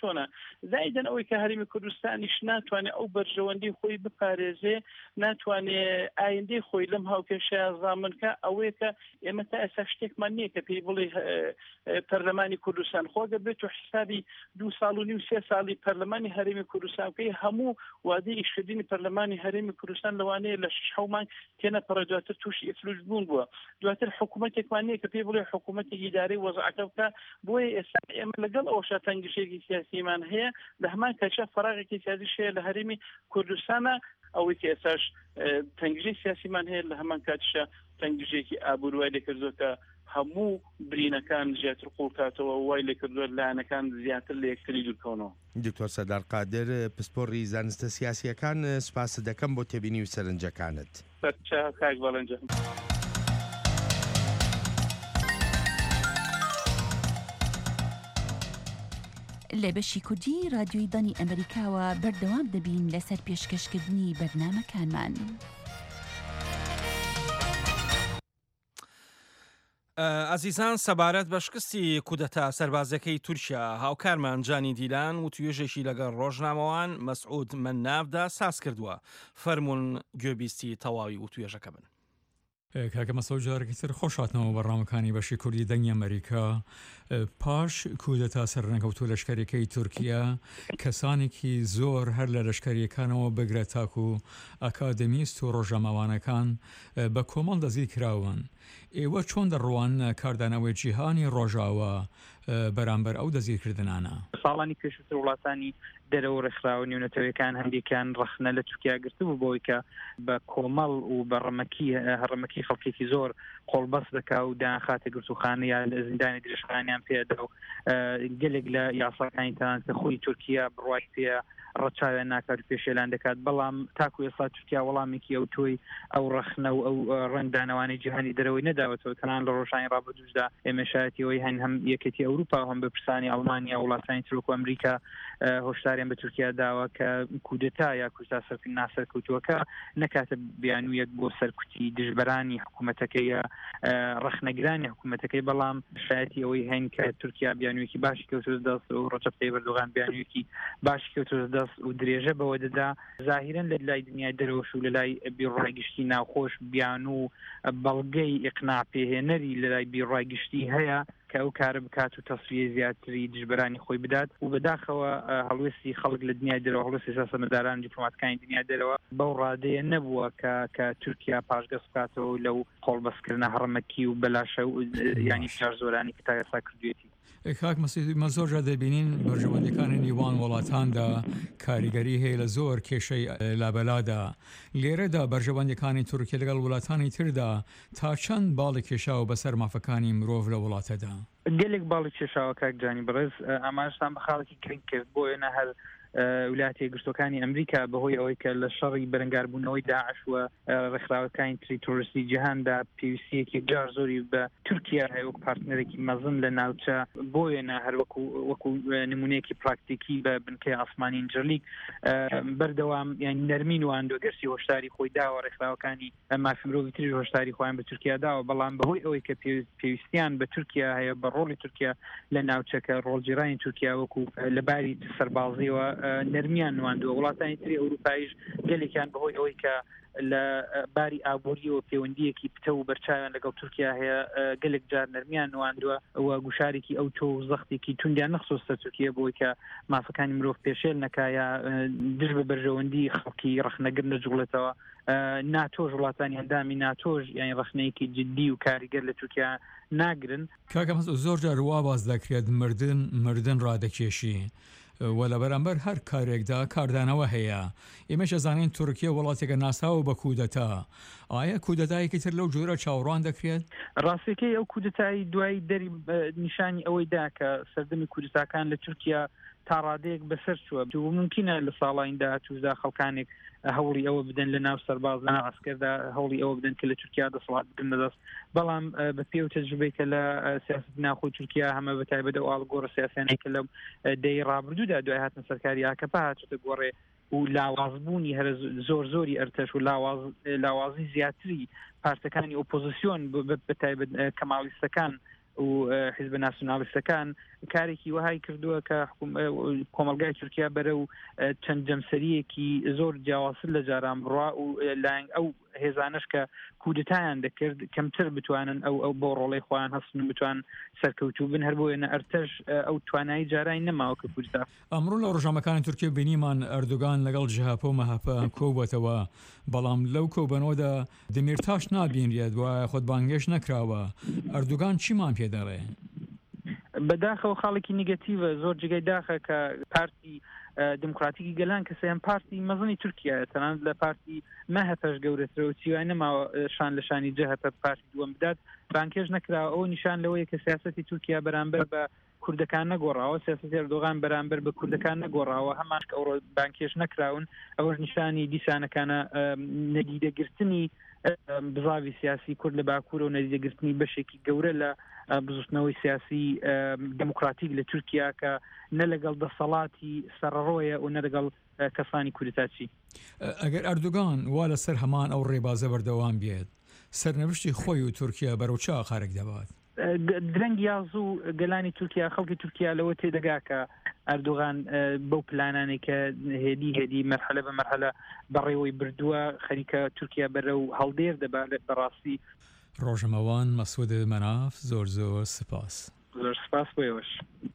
چۆنە زایدەن ئەوەی کە هەرێمی کوردستانیش ناتوانێت ئەو بەرژەوەندی خۆی بپارێزێ ناتوانێت ئایندەی خۆی لەم هاوکێشە زامنکە ئەوەیە کە ئێمە تا ئێستا شتێکمان نییە کە پێی بڵێ پەرلەمانی کوردستان خۆگە بێت و حسابی دو ساڵ و نیم سێ ساڵی پەرلەمانی هەرێمی کوردستانکەی هەموو وادەی ئیشکردنی پەرلەمانی هەرێمی کوردستان لەوانەیە لە شش حەومان تێنە پەڕە دواتر تووشی ئفلوس بوون بووە دواتر حکوومەتێکمان نییە کە پێی بڵێ حکوومەتێکی ئیدارەی وەزعەکە بکە بۆیە ئێستا ئێمە لەگەڵ ئەوەشە تەنگشێکی سیاسیمان هەیە لە هەمان کاتژە فەراغێکی سیاسیش هەیە لە هەرێمی کوردستانە ئەوەی کە ئێستاش تەنگژەی سیاسیمان هەیە لە هەمان کاتژە تەنگژێکی ئابووروای لێکردووە کە هەموو برینەکان زیاتر قوڵکاتەوە وای لێکردووە لایەنەکان زیاتر لە یەکتری دوورکەونەوە. دکتۆر سەردار قادر پسپۆڕی زانستە سیاسیەکان سپاس دەکەم بۆ تێبینی و سەرنجەکانت. کاک بەڵەنجە. لە بەشی کوردی رادیۆی دانی ئەمریکاوە بەردەوام دەبین لەسەر پێشکەشکردنی بەرنامەکانمان. ئازیزان سەبارەت بە شکستی کودەتا سەربازەکەی تورکیا هاوکارمان جانی دیلان و توێژێکی لەگەڵ ڕۆژنامەوان مەسعود مننافدا ساز کردووە فەرمونون گوێبیستی تەواوی و توێژەکە بن. کاکە مەسەو جارێکی تر خۆشاتنەوە بەڕامەکانی بەشی کوردی دەنگی ئەمریکا پاش کودەتا سەرنەکەوتوو لەشکریەکەی تورکیا کەسانێکی زۆر هەر لە لەشکریەکانەوە بگرە تاکو و ئەکادمیست و ڕۆژەمەوانەکان بە کۆمەڵ دەزی کراون. ئێوە چۆن دەڕوان کاردانەوەی جیهانی ڕۆژاوە بەرامبەر ئەو دەزیرکردنانە؟ ساڵانی پێشووتر وڵاتانی دەرەوە ڕێکخراوە نێونەتەوەیەکان هەندێکیان ڕەخنە لە تورکیا گرتبوو بۆی کە بە کۆمەڵ و بە ڕەمەکی هەڕەمەکی خەڵکێکی زۆر قۆڵبەست دەکا و داخاتە گرتوخانە یا لە زیندانی درێژخانیان پێدا و گەلێک لە یاساکانی تەنانەت خۆی تورکیا بڕوای پێ ڕەچاویان ناکات و پێشێلان دەکات بەڵام تاکو ئێستا تورکیا وەڵامێکی ئەو تۆی ئەو ڕەخنە و ئەو ڕەنگدانەوانی جیهانی دەرەوەی نەداوەتەوە تەنان لە ڕۆژانی ڕابردووشدا ئێمە شایەتیەوەی هەن هەم یەکێتی ئەوروپا هەم بە پرسانی ئەڵمانیا وڵاتانی ترک و ئەمریکا هۆشداریان بە تورکیا داوە کە کودەتا یا کوژدا سەرکردن ناسەرکەوتووەکە نەکاتە بیانوویەک بۆ سەرکوتی دژبەرانی حکوومەتەکەی یا ڕەخنەگرانی حکوومەتەکەی بەڵام شایەتی ئەوەی هەن کە تورکیا بیانوویەکی باشی کەوتووە دەست و ڕەجەب تەیب ئەردۆغان بیانوویەکی باشی کەوتووە دەست و درێژە بەوە دەدا ظاهیرەن لە لای دنیای دەرەوەش و لە لای بیڕایگشتی ناوخۆش بیان و بەڵگەی ئیقناع پێهێنەری لە لای بیڕایگشتی هەیە کە ئەو کارە بکات و تەسویە زیاتری دژبەرانی خۆی بدات و بەداخەوە هەڵوێستی خەڵک لە دنیای دەرەوە هەڵوێستی سیاسەتمەداران دیپلۆماتەکانی دنیای دەرەوە بەو ڕادەیە نەبووە کە کە تورکیا پاشگەز بکاتەوە لەو قۆڵبەستکردنە هەڕەمەکی و بەلاشە و ینی شار زۆرانی کە تا ئێستا کردوێتی. کاک مەسعود زۆرجار دەبینین بەرژەوەندەکانی نێوان وڵاتاندا کاریگەری هەیە لە زۆر کێشەی لابەلادا لێرەدا بەرژەوەندەکانی تورکیا لەگەڵ وڵاتانی تردا تا چەند باڵی کێشاوە بەسەر مافەکانی مرۆڤ لە وڵاتەدا؟ گەلێک باڵی کێشاوە کاک جانی بەڕێز ئاماژتان بە خاڵێکی گرنگ کرد بۆیە هەر ولاتی گرتوەکانی ئەمریکا بەهۆی ئەوەی کە لە شەڕی بەرەنگاربوونەوەی داعش و ڕێکخراوەکانی تری تۆریستی جیهاندا پێویستیەکی جار زۆری بە تورکیا هەیە وەک پارتنەرێکی مەزن لە ناوچە بۆیە هەر وەکو وەکو نمونەیەکی پراکتیکی بە بنکەی ئاسمانی ئینجلیک بەردەوام یان نەرمین و ئاندۆگەرسی هۆشداری خۆی داوە ڕێکخراوەکانی مافی مرۆڤی تری هۆشداری خۆیان بە تورکیا داوە بەڵام بەهۆی ئەوەی کە پێویستیان بە تورکیا هەیە بە ڕۆڵی تورکیا لە ناوچەکە ڕۆڵگیرانی تورکیا وەکو لەباری سەربازیەوە نەرمیان نواندووە وڵاتانی تری ئەوروپایش گەلێکیان بەهۆی ئەوەی کە لە باری ئابووریەوە پەیوەندیەکی پتە و بەرچاویان لەگەڵ تورکیا هەیە گەلێک جار نەرمیان نواندووە ئەوە گوشارێکی ئەو تۆ و زەختێکی توندیان نەخسۆستە تورکیا بۆی کە مافەکانی مرۆڤ پێشێل نەکایە دژ بە بەرژەوەندی خەڵکی ڕەخنەگر نەجوڵێتەوە ناتۆژ وڵاتانی هەندامی ناتۆژ یانی ڕەخنەیەکی جدی و کاریگەر لە تورکیا ناگرن. کاکە مەسعود زۆر جار وا باز دەکرێت مردن مردن ڕادەکێشی و لە بەرامبەر هەر کارێکدا کاردانەوە هەیە. ئێمەش ئەزانین تورکیا وڵاتێکە ناساوە بە کودەتا. ئایا کودەتایەکی تر لەو جۆرە چاوەڕوان دەکرێت؟ ڕاستیەکەی ئەو کودەتایی دوای دەری نیشانی ئەوەی دا کە سەردەمی کوردستانەکان لە تورکیا تا ڕادەیەک بەسەر چووە و ممکنە لە ساڵین داهاتوودا خەڵکانێک هەوڵی ئەوە بدەن لە ناو سەرباز لە ناو عسکەردا هەوڵی ئەوە بدەن کە لە تورکیا دەسەڵات بگرن بەدەست بەڵام بە پێ و تەجروبەی کە لە سیاست ناوخۆی تورکیا هەمە بەتایبەت ئەو ئاڵگۆڕە سیاسیانەی کە لە دەی ڕابردوودا دوای هاتنە سەرکاری ئاکەپا هاتووەتە گۆڕێ و لاوازبوونی هەر زۆر زۆری ئەرتەش و لاوازی زیاتری پارتەکانی ئۆپۆزیسیۆن بەتایبەت کەماڵیستەکان و حزب ناسیۆنالیستەکان کارێکی وهای کردووە کە کۆمەلگای تورکیا بەرە و چەند جەمسەریەکی زۆر جیاوازتر لە جاران بڕوا و لایەن ئەو هێزانش کە کودتایان دەکرد کەمتر بتوانن ئەو ئەو بۆ ڕۆڵەی خۆیان هەستن بتوان سەرکەوتوو بن هەر بۆیە ئەرتەش ئەو توانایی جارای نەماوە کە کورتا ئەمڕۆ لە ڕۆژنامەکانی تورکیا بینیمان ئەردوگان لەگەڵ جیهاپۆ و مەهاپە کۆبووەتەوە بەڵام لەو کۆبنەوەدا دمێرتاش نابینرێت وایە خۆت بانگێش نەکراوە ئەردوگان چیمان پێ دەڵێ؟ بەداخەوە خاڵێکی نیگەتیڤە زۆر جگەی داخە کە پارتی دموکراتیکی گەلان کە سەیان پارتی مەزنی تورکیایە تەنانەت لە پارتی مەهەپەش گەورەترە و چیوای نەماوە شان لە شانی جەهەپە پارتی دووەم بدات بانکێش نەکراوە ئەوە نیشان لەوەیە کە سیاسەتی تورکیا بەرامبەر بە کوردەکان نەگۆڕاوە سیاسەتی ئەردۆغان بەرامبەر بە کوردەکان نەگۆڕاوە هەمان کە ئەوڕۆ بانکێش نەکراون ئەوەش نیشانی دیسانەکانە نەدیدەگرتنی بزاوی سیاسی کورد لە باکوور و نەدیدەگرتنی بەشێکی گەورە لە بزوستنەوەی سیاسی دموکراتیک لە تورکیا کە نە لەگەڵ دەسەڵاتی سەرڕۆیە و نە لەگەڵ کەسانی کوردتاچی ئەگەر ئەردوگان وا لەسەر هەمان ئەو ڕێبازە بەردەوام بێت سەرنەوشتی خۆی و تورکیا بەرەو چا خارێک دەبات درەنگ یاز و گەلانی تورکیا خەڵکی تورکیا لەوە تێدەگا کە ئەردوغان بەو پلانانێک کە هێدی هێدی مەرحلە بە مەرحلە بەڕێوەی بردووە خەریکە تورکیا بەرەو هەڵدێر دەبات بەڕاستی ڕۆژەمەوان مەسعود مەناف زۆر زۆر سپاس زۆر سپاس بۆیەوەش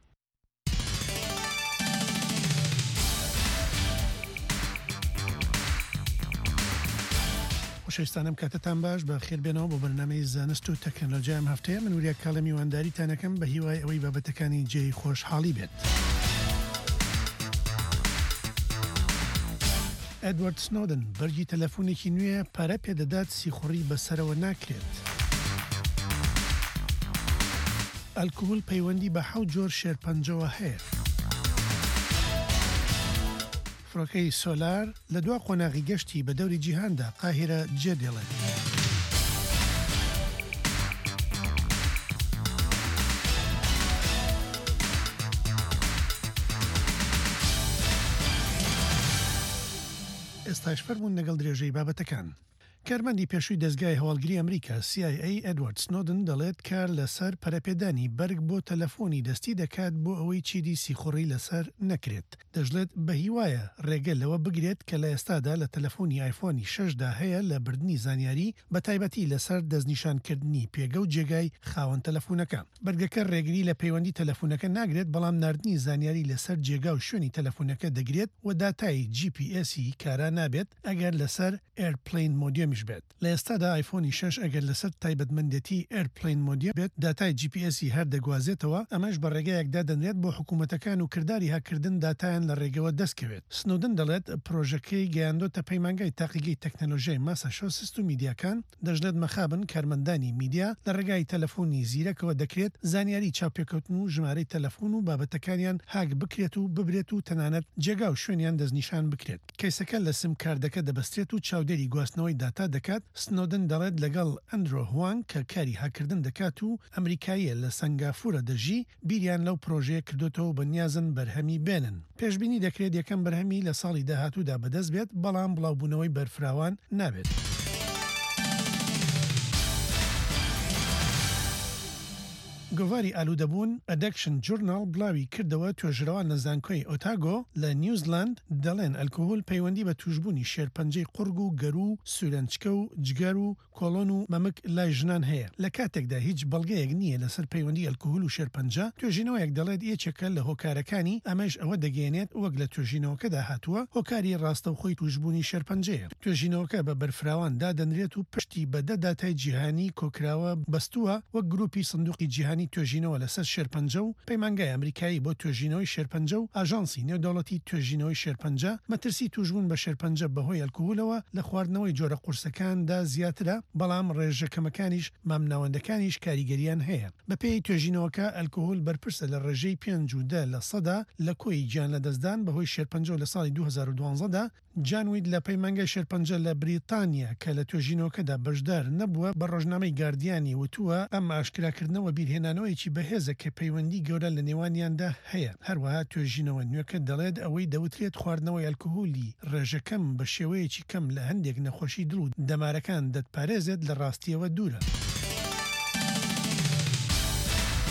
خۆشەویستانم کاتتان باش بە خێربێنەوە بۆ بەرنامەی زانست و تەکنۆلۆژیا ئەم هەفتەیە من وریای کاڵە میوانداریتانەکەم بە هیوای ئەوەی بابەتەکانی جێی خۆشحاڵی بێت. ئەدوارد سنۆدن بەرگی تەلەفۆنێکی نوێ پارە پێدەدات سیخۆڕی بەسەرەوە ناکرێت. ئەلکۆهۆل پەیوەندی بە حەوت جۆر شێرپەنجەوە هەیە. فڕۆکەی سۆلار لە دوا قۆناغی گەشتی بە دەوری جیهاندا قاهرە جێ دێڵێت. ئێستاش فەرمونون لەگەڵ درێژەی بابەتەکان. کارمەندی پێشووی دەستگای هەواڵگری ئەمریکا سی آی ئەی ئەدوارد سنۆدن دەڵێت کار لەسەر پەرەپێدانی بەرگ بۆ تەلەفۆنی دەستی دەکات بۆ ئەوەی چیدی سیخۆڕی لەسەر نەکرێت. دەژڵێت بە هیوایە ڕێگە لەوە بگرێت کە لە ئێستادا لە تەلەفۆنی آیفۆنی شەشدا هەیە لە بردننی زانیاری بە تایبەتی لەسەر دەستنیشانکردنی پێگە و جێگای خاوەن تەلەفۆنەکە. بەرگەکە ڕێگری لە پەیوەندی تەلەفۆنەکە ناگرێت بەڵام نردنی زانیاری لەسەر جێگا و شوێنی تەلەفۆنەکە دەگرێت و داتای جی پی ئسی کارا نابێت ئەگەر لەسەر ئێرپلین مۆدیەمیش بێت. لە ئێستادا آیفۆنی شەش ئەگەر لەسەر تایبەتمەندێتی ئێرپلین مۆدیە بێت داتای جی پی ئسی هەر دەگوازێتەوە ئەمەش بە ڕێگەیەکدا دەنرێت بۆ حکوومەتەکان و کردداری هاکردن داتایان لە ڕێگەوە دەستکەوێت. سنۆدن دەڵێت پرۆژەکەی گەیاندۆتە پەیمانگای تاقیگەی تەکنەلۆژیای ماساچوسست و میدیاکان دەژڵێت مەخابن کارمەندانی میدیا لە ڕێگای تەلەفۆنی زیرەکەوە دەکرێت زانیاری چاوپێکەوتن و ژمارەی تەلەفۆن و بابەتەکانیان هاک بکرێت و ببرێت و تەنانەت جێگا و شوێنیان دەستنیشان بکرێت. کەیسەکە لە سم کاردەکە دەبەستێت و چاودێری گواستنەوەی داتا دەکات. سنۆدن دەڵێت لەگەڵ ئەندرۆ هوان کە کاری هاکردن دەکات و ئەمریکایە لە سنگافورە دەژی بیریان لەو پرۆژەیە کردوتەوە بە نیازن بەرهەمی بێنن. پێشبینی دەکرێت یەکەم بەرهەمی لە ساڵی داهاتوودا بەدەست بێت بەڵام بڵاوبوونەوەی بەرفراوان نابێت. گۆڤاری ئالوودەبوون ئەدەکشن جورنال بڵاوی کردەوە توێژراوە لە زانکۆی ئۆتاگۆ لە نیوزلاند دەڵێن ئەلکۆهۆل پەیوەندی بە توشبوونی شێرپەنجەی قورگ و گەر و سوورەنچکە و جگەر و کۆڵۆن و مەمک لای ژنان هەیە. لە کاتێکدا هیچ بەڵگەیەک نییە لەسەر پەیوەندی ئەلکۆهۆل و شێرپەنجە توێژینەوەیەک دەڵێت یەکێکە لە هۆکارەکانی ئەمەش ئەوە دەگەێنێت وەک لە توێژینەوەکەدا هاتووە هۆکاری ڕاستەوخۆی توشبوونی شێرپەنجەیە. توێژینەوەکە بە بەرفراواندا دەنرێت و پشتی بەدە داتای جیهانی کۆکراوە بەستووە وەک گروپی سندوقی جیهانی توێژینەوە لەسەر شێرپەنجە و پەیمانگای ئەمریکایی بۆ توێژینەوەی شێرپەنجە و ئاژانسی نێودەوڵەتی توێژینەوەی شێرپەنجە مەترسی توشبوون بە شێرپەنجە بەهۆی ئەلکۆهۆلەوە لە خواردنەوەی جۆرە قورسەکاندا زیاترە بەڵام ڕێژەکەمەکانیش مامناوەندەکانیش کاریگەریان هەیە. بە پێی توێژینەوەکە ئەلکۆهۆل بەرپرسە لە ڕێژەی پێنج و دە لە سەدا لە کۆی گیان لە دەستدان بەهۆی شێرپەنجە لە ساڵی دوو هەزار و دوانزەدا جانوید لە پەیمانگای شێرپەنجە لە بریتانیا کە لە توێژینەوەکەدا بەشدار نەبووە بە ڕۆژنامەی گاردیانی وتووە ئەم ئاشکراکردنەوە بیرهێنانەوەیکی بەهێزە کە پەیوەندی گەورە لە نێوانیاندا هەیە. هەروەها توێژینەوە نوێکە دەڵێت ئەوەی دەوترێت خواردنەوەی ئەلکۆهۆلی ڕێژەکەم بە شێوەیەکی کەم لە هەندێک نەخۆشی دڵ و دەمارەکان دەتپارێزێت لە ڕاستیەوە دوورە.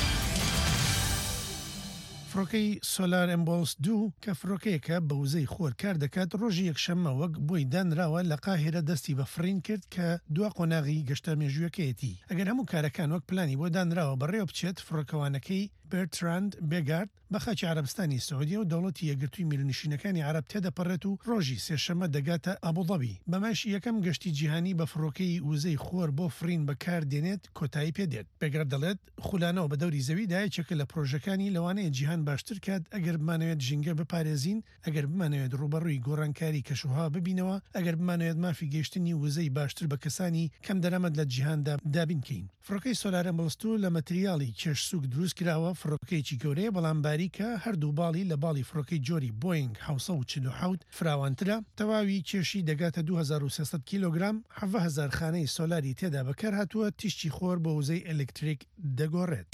فڕۆکەی سۆلار ئەمبۆلس دوو کە فڕۆکەیەکە بە وزەی خۆر کار دەکات ڕۆژی یەکشەممە وەک بۆی دانراوە لە قاهێرە دەستی بە فڕین کرد کە دوا قۆناغی گەشتە مێژوویەکەیەتی ئەگەر هەموو کارەکان وەک پلانی بۆ دانراوە بەڕێوە بچێت فڕۆکەوانەکەی برتراند بێگارد بە خاچی عەرەبستانی سعودیە و دەوڵەتی یەکگرتووی میرنشینەکانی عەرەب تێدەپەڕێت و ڕۆژی سێشەممە دەگاتە ئابوظەبی بەماشی یەکەم گەشتی جیهانی بە فڕۆکەی وزەی خۆر بۆ فرین بەکار دێنێت کۆتایی پێدێت بێگەر دەڵێت خولانەوە بە دەوری زەوی دایەکێکە لە پرۆژەکانی لەوانەیە جیهان باشتر کات ئەگەر بمانەوێت ژینگە بپارێزین ئەگەر بمانەوێت ڕوبەڕووی گۆڕانکاری کەشوها ببینەوە ئەگەر بمانەوێت مافی گەشتنی وزەی باشتر بە کەسانی کەم دەرەمەد لە جیهاندا دابینکەین فڕۆکەی سۆلارە مەڵستو لە مەتریاڵی کێشسوک دروست کراوە فڕۆکەیەکی گەورەیە بەڵام باریکە هەردوو باڵی لە باڵی فڕۆکەی جۆری بۆینگ حوسە و چل و حەوت فراوانترە تەواوی کێشی دەگاتە دو هەزار و سێسەد کیلۆگرام حەڤە هەزار خانەی سۆلاری تێدا بەکار هاتووە تیشتی خۆر بە وزەی ئەلکتریک دەگۆڕێت.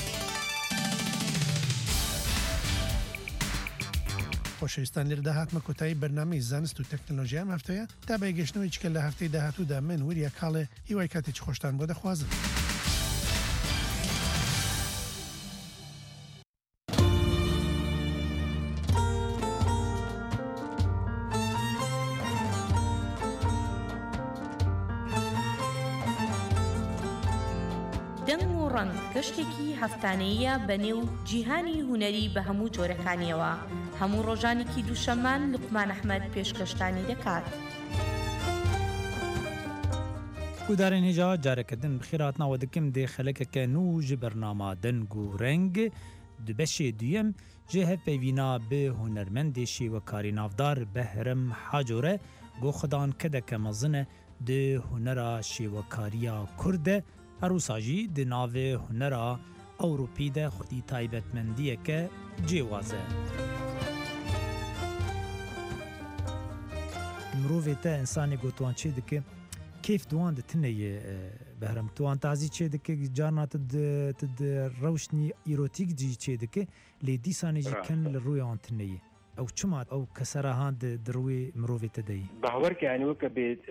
خۆشەویستان لێرەدا هاتمە کۆتایی بەرنامەی زانست و تەکنۆلۆژیان هەفتەیە تا بەیگەشتنەوەی چکە لە هەفتەی داهاتوودا من وریە کاڵێ هیوای کاتێکی خۆشتان بۆ دەخوازم. دەنگ و ڕەنگ گەشتێکی هەفتانەیە بەنێو جیهانی هونەری بە هەموو جۆرەکانیەوە هەموو ڕۆژانێکی دووشەمان لوقمان ئەحمەد پێشکەشتانی دەکات. گودارên hêja carekidin bi xêratnawe dikim dê xelekeke nû ji bernama deng û reng di beşê duyem ji hevpeyvîna bi hunermendê şêwekarî navdar Behrem Hacore got xidan kedeke mezin e di hunera şêwekariya Kurd de herûsa jî di navê hunera Ewropî de xwedî taybetmendiyeke cêwaz e. Mirovê te insanê gotuan çê dike keyf duan di tineyê Behrem tuan tazî çê dike carna di rewşnî îrotîk cî çê dike lê dîsanê jî ken li rûyan tineyê ew çima ew keserahan di rûyê mirovê te deyî باورکە ینی وەکە بێت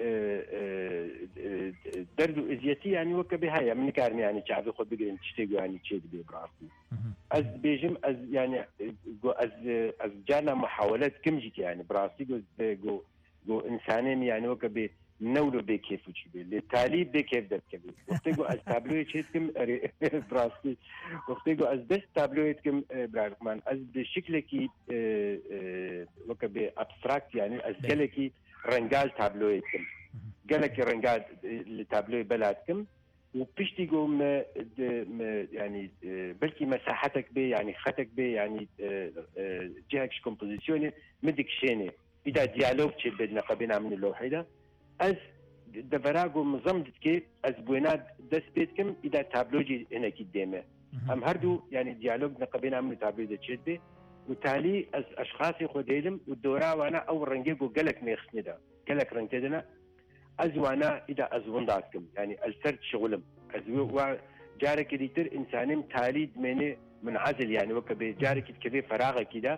دەرد و ئزیەتی ینی وەکە بێ هەیە من نکارم ینی چاوی خۆ بگرین شتێک ینی چێ دەبێ بڕاستی ئەس بێژم ئەس ینی ئەس جارنا محاولەت کەم جیکە ینی بڕاستی گۆ ئینسانێم ینی وەکە بێ نەولۆ بێ کێف و چی بێ لێ تالی بێ کێف دەبکەبێت وەختێ گۆ ئەس تابلۆیە چێتکەم بڕاستی وەختێ گۆ ئەس دەست تابلۆیەتکەم براکمان ئەس بێ شکلێکی وەکە بێ ئەبستراکت ینی ئەس گەلێکی ڕەنگال تابلۆیەتکەم گەلێکی ڕەنگال لە تابلۆی بەلاتکەم و پشتی گۆ ینی بەلکی مەساحەتێک بێ ینی خەتێک بێ ینی جهێکش کۆمپۆزیسیۆنێ مدیکشێنێ ئیدا دیالۆگ چێت بێت نەقەبێنا من لەوحەیدا ئەس دەڤەراگۆ مزەم دکێ ئەس بوێنا دەست پێتکەم ئیدا تابلۆجی هەنێکی دێمە ئەم هەردوو ینی دیالۆگ نەقەبێنا من تابلۆی دەچێت بێ و تالی ئەس ئەشخاصی خۆ دێلم و دۆراوانە ئەو ڕەنگێ گۆ گەلک مێخستنێدا گەلک ڕەنگ تێدەنا ئەزوانە ئیدا ئەزوەنداتکەم ینی ئەلسەر شغلم ئەز جارێکی دیتر ئینسانیم تالی دمێنێ منعەزل ینی وەکە بێ جارێکی کەبێ فەراغێکیدا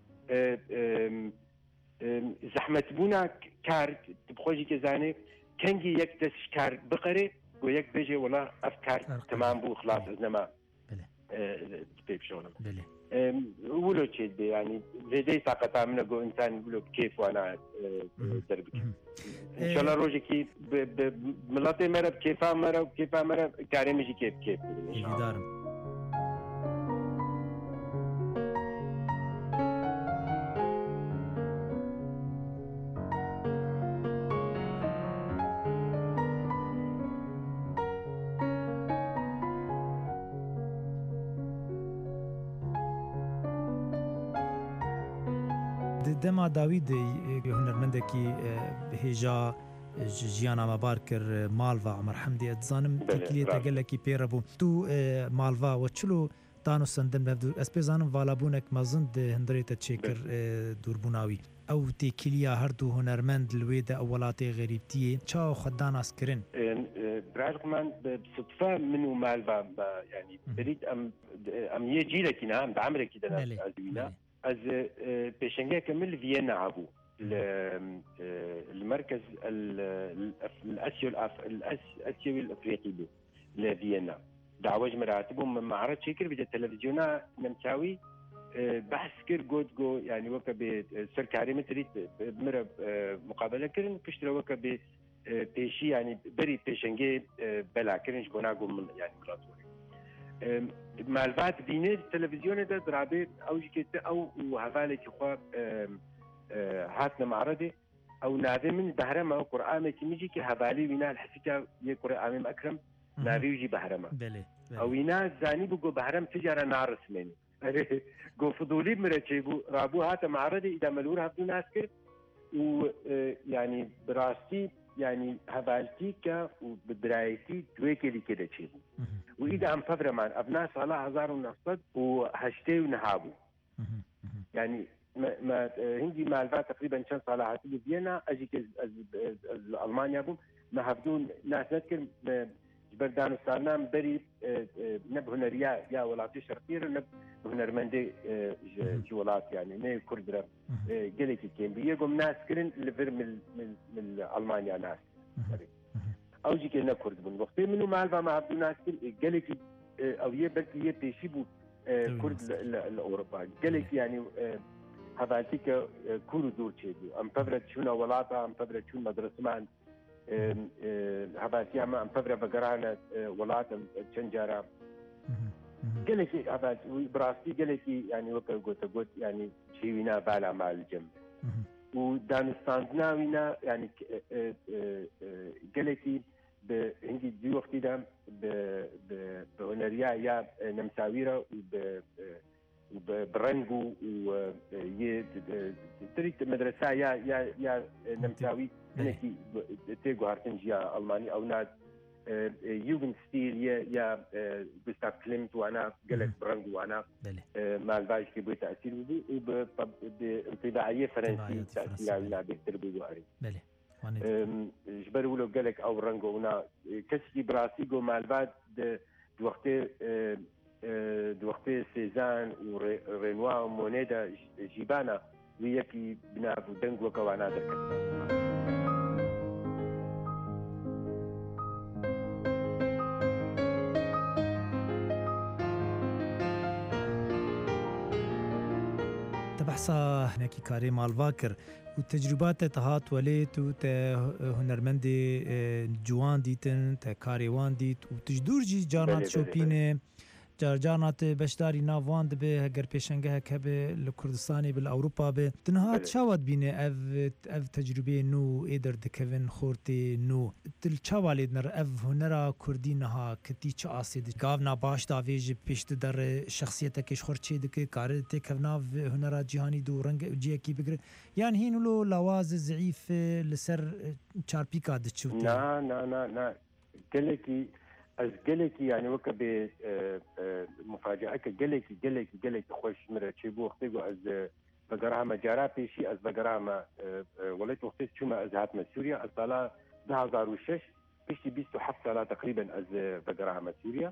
زەحمەت بوونا کار بخۆشی کە زانێ کەنگی یەک دەست کار بقەرێ بۆ یەک بێژێ وڵا ئەف کار تەمام بوو خلاص ئەز نەما پێ بشۆنم ولۆ چێت بێ ینی زێدەی تاقەتا منە گۆ ئینسان ولۆ کێف وانە دەربکەم ئینشاڵا ڕۆژێکی مڵەتێ مەرە کێفا مەرە و کێفا مەرە کارێمەژی کێف کێف دارم دەما داویدی هونەرمەندێکی هێژا ژیانە مەبار کرد ماڵڤا عومەر حەمدی ئەدزانم تەکیلێتە گەلێکی پێرە بوو تو ماڵڤا وە چلو دان و سندن بەدو ئەس پێزانم ڤالابوونێک مەزن هەندرێتە چێکرد دووربووناوی ئەو تێکیلیا هەردوو هونەرمەند لوێدا ئەو وڵاتی غەریبتیە چاو خەدان ئاسکردن براکمان بصدفە من و ماڵڤا ینی بریت ئەم یە جیلێکی نام بەعمرێکی دەنا ئەزوینە از بيشنجاك من فيينا عبو المركز الاسيوي الاسيوي الافريقي بو لفيينا دعوج مراتبهم من معرض شكل في التلفزيون نمساوي بحث کرد گوت گو یعنی وەکە بێ سەرکاری متریت بمرە مقابلە کردن پشترە وەکە بێ پێشی ینی بەری پێشەنگێ بەلاکردنش بۆ ناگۆ من ینی وڵاتوەری مالبات بینێت تەلەڤیزیۆنێدا درابێت ئەوژکێتە ئەو هەڤالێکی خوا هاتنە معرەدێ ئەو ناوێ من بەهرەمە قورئانێکی میجێکی هەڤالی وینا الحەسیتا یە قورئانێم ئەکرم ناوێژی بەهرەمە ئەو وینا زانی بوو گۆ بەهرەم تجارە ناڕسمێنی گۆ فضولی مرەچێ بوو ڕابوو هاتە معرەدێ ئیدا مەلور هەفتوو ناس کرد و ینی بڕاستی ینی هەڤالتی کە و بدرایەتی دوێکێلی کێ دەچێ بوو و ئیدا ئەم فەڤرەمان ئەبنا ساڵە هەزار و نەفسەد و هەشتێ و نەهابوو ینی هندی مالبا تقریبا چەند ساڵە هاتبوو بێنە ئەژی ئەڵمانیا بووم مە هەفتوو ناس نەکرد بەردان و سالنام بەری نەب هونەریا یا وڵاتی شەرقیرە نەب هونەرمەندێ جی وڵات یانی نێ کوردرە گەلێکی کێمبی یەگۆم ناسکردن لەبەر ئەڵمانیا ناس ئەوجی کێ نەکورد بوون وەختێ من و مالبا مە هەفتوو ناس کرد گەلێکی ئەو یە بەرکی یە پێشی بوو کورد لە ئەوروپا گەلێکی ینی هەڤالتی کە کوور و دوور چێ بوو ئەم پەڤرە چوونە وڵاتە ئەم پەڤرە چوون مەدرسەمان هەڤاتی ئەمە ئەم پەڤرە بەگەڕانە وڵاتم چەند جارە گەلێکی بڕاستی گەلێکی ینی وەکە گۆتە گوت ینی چێوینا بالا مالجەم و دانستاندناوینا ینی گەلێکی بە هەنگی دوی وەختیدا بە هونەریا یا نەمساویرە و بڕەنگ و تریت مەدرسا یا نەمساوی هەنێکی تێگوهارتن ژیا ئەڵمانی ئەو نات یوگن ستیل یا گوستاف کلیمت وانە گەلێک بڕەنگ وانە مالباژکی بۆی تەئسیر بوو و بە فەرەنسی تەئسیراوینا بێتتر بوو واری ji ber wilo gelek ew rengona kesekî birasî got malbat di wextê di wextê Cézanne û Renoir û Monet de jîbana wî yekî binav û deng weke wana derket. بحثا هناكي كاري مالفاكر وتجربات تهات وليت وت هنرمند جوان ديتن تكاري وان ديت وتجدورجي جانات شوبينه جارجانات بشداري نافوان دبه هگر پیشنگه هکبه لکردستانی بل اوروپا به تنها چاواد بینه اف اف تجربه نو ایدر دکوین خورتی نو تل چاوالید نر اف هنرا کردی نها کتی چه آسید گاونا باش داویج پیشت در شخصیت کش خورچه دکه کار تکونا هنرا جهانی دو رنگ جی کی بگره یان هینولو لواز ضعیف لسر چارپیکا دچوتی نه نه نه نه گلکی از gelekî yani weke bê mufaceyeke gelekî gelekî gelekî xweş min re çêbû wextê got ez vegerha me cara pêşî ez vegerha me welêt wextê çûme ez hatime Sûriya ez sala di hezar û şeş piştî bîst û heft sala teqrîben ez vegerha me Sûriya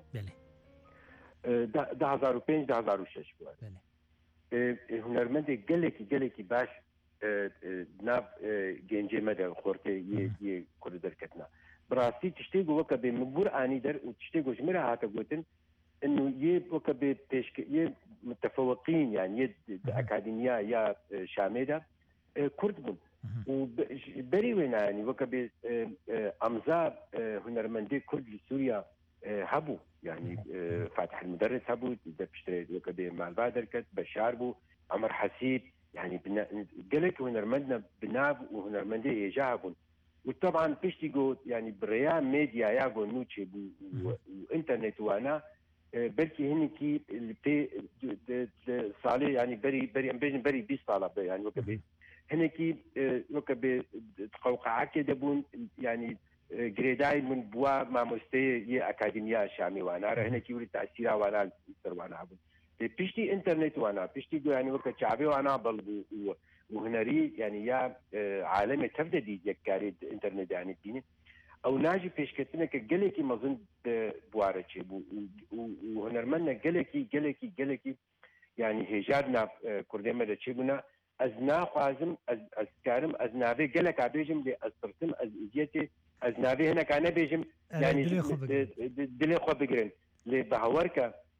di hezar û pênc di hezar û şeş bû hunermendê gelekî gelekî baş nav gencê me de xortê yê Kurdî derketina براستی تشتی گو وکه به مبور آنی در و تشتی گوش میره هاتا گوتن انه یه وکه به پیشک یه متفوقین یعنی یه اکادمیا یا شامیده کرد بون و بری وینا یعنی وکه به امزا هنرمندی کرد لسوریا هبو يعني فاتح المدرس هبو ده بشتري وكا به مالبا دركت بشار بو عمر حسيب يعني قالك هنرمندنا بناب وهنرمندي يجابون وطبعا بيشتي جو يعني بريان ميديا ياغو نوتشي وانترنت وانا بلكي هنكي اللي صالي يعني بري بري امبيجن بري بي صاله يعني وكبي هنكي وكبي تقوقع كده يعني جريداي من بوا مع مستوى ي اكاديميه شامي وانا هنكي ولي تاثيرها وانا وانا ابو بيشتي انترنت وانا بيشتي يعني وكا شعبي وانا بل وهنري يعني يا عالمي تفددي يكاري انترنت يعني ديني او ناجي بيشكتنا كجلكي مظن بوارتشي وهنرمنا جلكي جلكي جلكي يعني هجادنا كردما دشيبنا ازنا خوازم از از كارم ازنابي جلك عبيجم لي استرسم از اجيتي ازنابي هنا كان بيجم يعني دلي خو بقرن لي بهوركا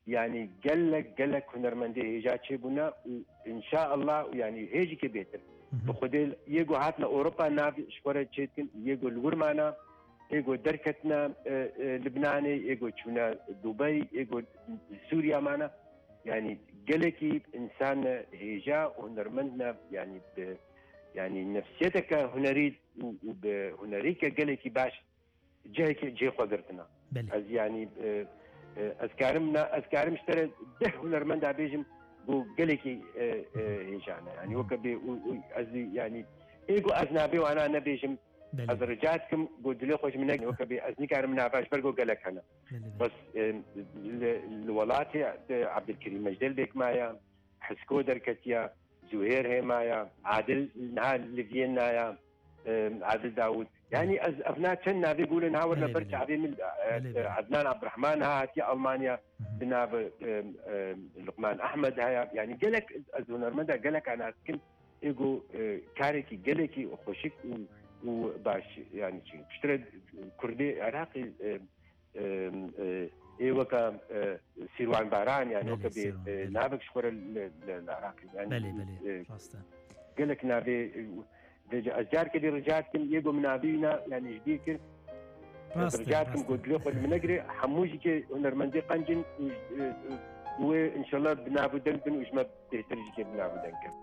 يعني قالك قالك هنرمندي هيجا تشيبونا وان شاء الله يعني هيجي كبيتر بخدل يجو هاتنا اوروبا نافي شورة تشيتكن يجو الورمانا يجو دركتنا لبناني يجو تشونا دبي يجو سوريا معنا يعني قالكي انسان هيجا وهنرمندنا يعني ب يعني نفسيتك هنريد وبهنريك قالكي باش جايك جاي قدرتنا از يعني اذكارمنا اذكارم اشترى ده هنرمند عبيجم بو قالكي هيجانا يعني وكبي ازي يعني ايجو ازنابي وانا نبيجم از رجعتكم قلت له خوش منك وكبي ازني كارم نافاش برجو قالك انا بس الولاتي عبد الكريم مجدل بيك معايا حسكو دركتيا زهير هي معايا عادل نهال ليفيين معايا عادل داود يعني از ابناء كنا بيقولوا نهاورنا برجع عبي من عدنان عبد الرحمن هاتي المانيا بناب لقمان احمد هيا يعني قالك از هنرمندا قالك انا اسكن ايجو كاريكي قالكي وخشك وباش يعني شيء اشتري كردي عراقي اي وكا سيروان باران يعني وكا نابك شكور العراقي يعني بلي بلي راستا قالك نابي أزجار كده رجعتكم يجوا من أبينا يعني جديد رجعتكم قلت له قد منقري حموجي كي هنرمندي قنجن وإن شاء الله بنابو دنكن وإيش ما بتهترجي كي بنابو دنكن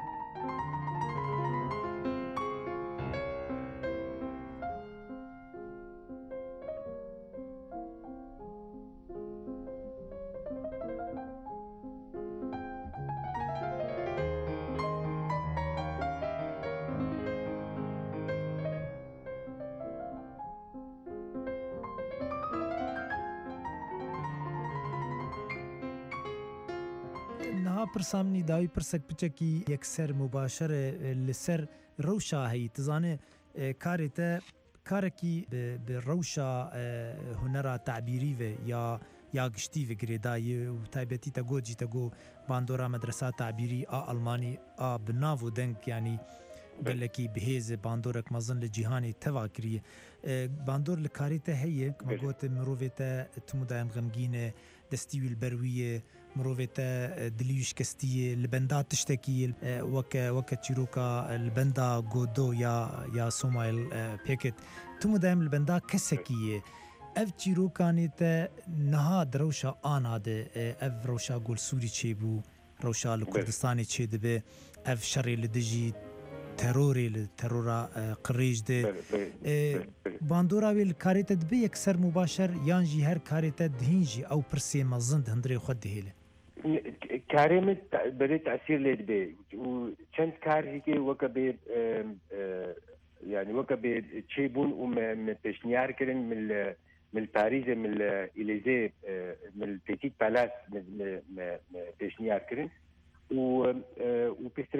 پرسامنی داوی پرسک بچکی یکسر مباشر لسر روشا هی تزانه کارته کارکی به روشا هنرا تعبیری و یا یا گشتی و گریدای و تایبتی تا گو جی تا گو باندورا مدرسه تعبیری آ آلمانی آ بناو دنگ یعنی گلکی بهیز باندورک مزن لجیهانی توا کریه باندور لکاریته هیه کما گوت مروویتا تمودایم غمگینه دستیوی البرویه مروفيتا دليوش كستيه البندا تشتكي وك وك تشيروكا البندا غودو يا يا سومايل بيكت تم دائم البندا كسكيه اف تشيروكانيتا نها دروشا اناد اف روشا قول سوري تشيبو روشا الكردستاني تشيدبه اف شري لدجي تروري الترورا قريج دي باندورا ويل كاريتا دبي يكسر مباشر يانجي هر كاريتا دهينجي او برسي مزند هندري خد دهيله كاريمت بدي تأثير ليد بي وشنت كار هيك وكبي يعني وكبي تشيبون ومتشنيار كرن من من باريس من الإليزي من البيتيت بالاس من تشنيار كرن و وبيستر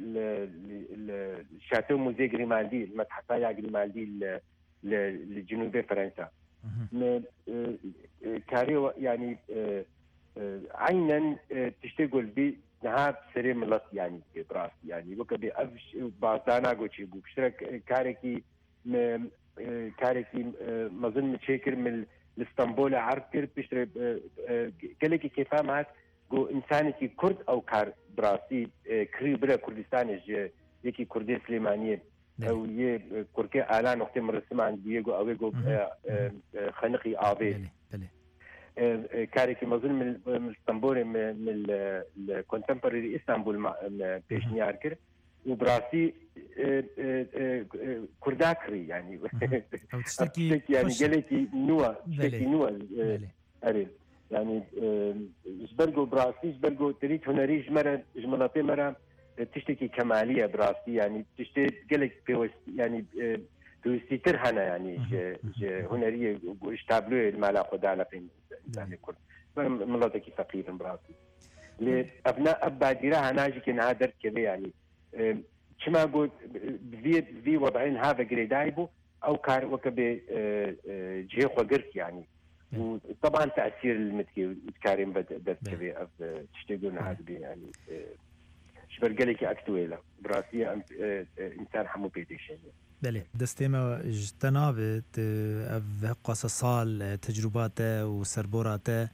الشاتو موزي غريمالدي المتحف يا غريمالدي لجنوب فرنسا كاري يعني عينا تشتغل بي نهاب سري ملط يعني براس يعني وكبي افش بعضانا قوتشي بشترك كاريكي كاريكي مظن متشكر من اسطنبول عرض كير بيشتري كلكي كيف فهمت جو انسانتي كرد او كار براسي كري برا كردستان يكي كردي سليمانيه او يه كركي اعلان وقت مرسم عند دييغو او يجو خنقي ابي كاريكي مظن من اسطنبول من الكونتمبرري اسطنبول بيشني اركر وبراسي كرداكري يعني تشتكي يعني قالتي نوا تشتكي نوا اريد يعني جبرجو براسي جبرجو تريد هنري جمرة جملاتي مرة تشتكي كمالية براسي يعني تشتكي قالك بيوست يعني بيوستي ترهنا يعني هنرية اشتابلوه المالا خدانا فين يعني كل ملاتكي فقير براسي لأبناء أبا ديراها ناجي كنها درد كذا يعني كما قلت في في وضعين هذا قريدايبو أو كار وكبي جيخ وقرت يعني وطبعا تاثير المتكي كاريم بس كذا تشتغلون هذا يعني شبر قالك اكتويلا براسيه انسان حمو بيديش بله دستيما جتنابت اف قصصال تجرباته وسربوراته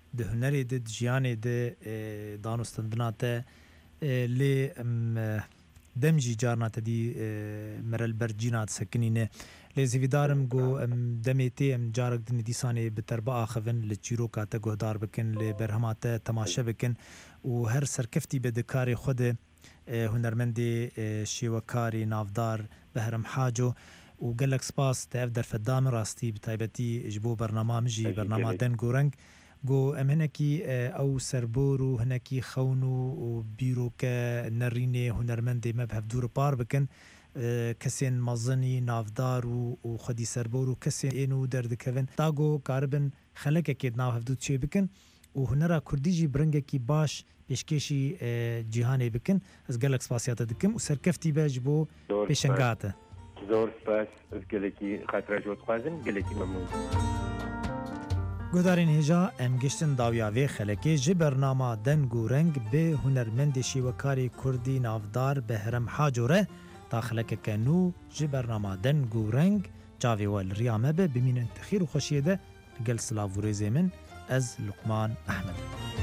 د هنرê de jiyanê de danûstendina te lê em dem jî carna te dî merel ber cîna sekinîne lê zêvîdarim got em demê tê em carek di nivîsanê bi terba axivin li çîroka te guhdar bikin lê berhema te temaşe bikin û her serkeftî be di karê xwe de hunermendê şêwekarê navdar Behram Haco û gelek spas te ev derfetda min rastî bi taybetî ji bo bernama min jî bernama Deng û Reng got em hinekî ew serbor û hinekî xewn û bîroke nerînê hunermendê me bi hevdûr par bikin kesên mezinî navdar û û xwedî serbor û kesên ên û derdikevin ta got karibin xelekekê nav hevdû çê bikin û hunera Kurdî jî birengekî baş pêşkêşî cîhanê bikin ez gelek spasiya te dikim û serkeftî be ji bo pêşengeha te زۆر سپاس ez gelekî xatira ji we dixwazim gelekî memnûn Guhdarên hêja em giştin dawiya vê xelekê ji bernama Deng û Reng bê hunermendê şîwekarê Kurdî navdar Behram Haco re ta xelekeke nû ji bernama Deng û Reng çavê we li riya me be bimînin ti xêr û xweşiyê de li gel silav û rêzê min ez Luqman Ehmed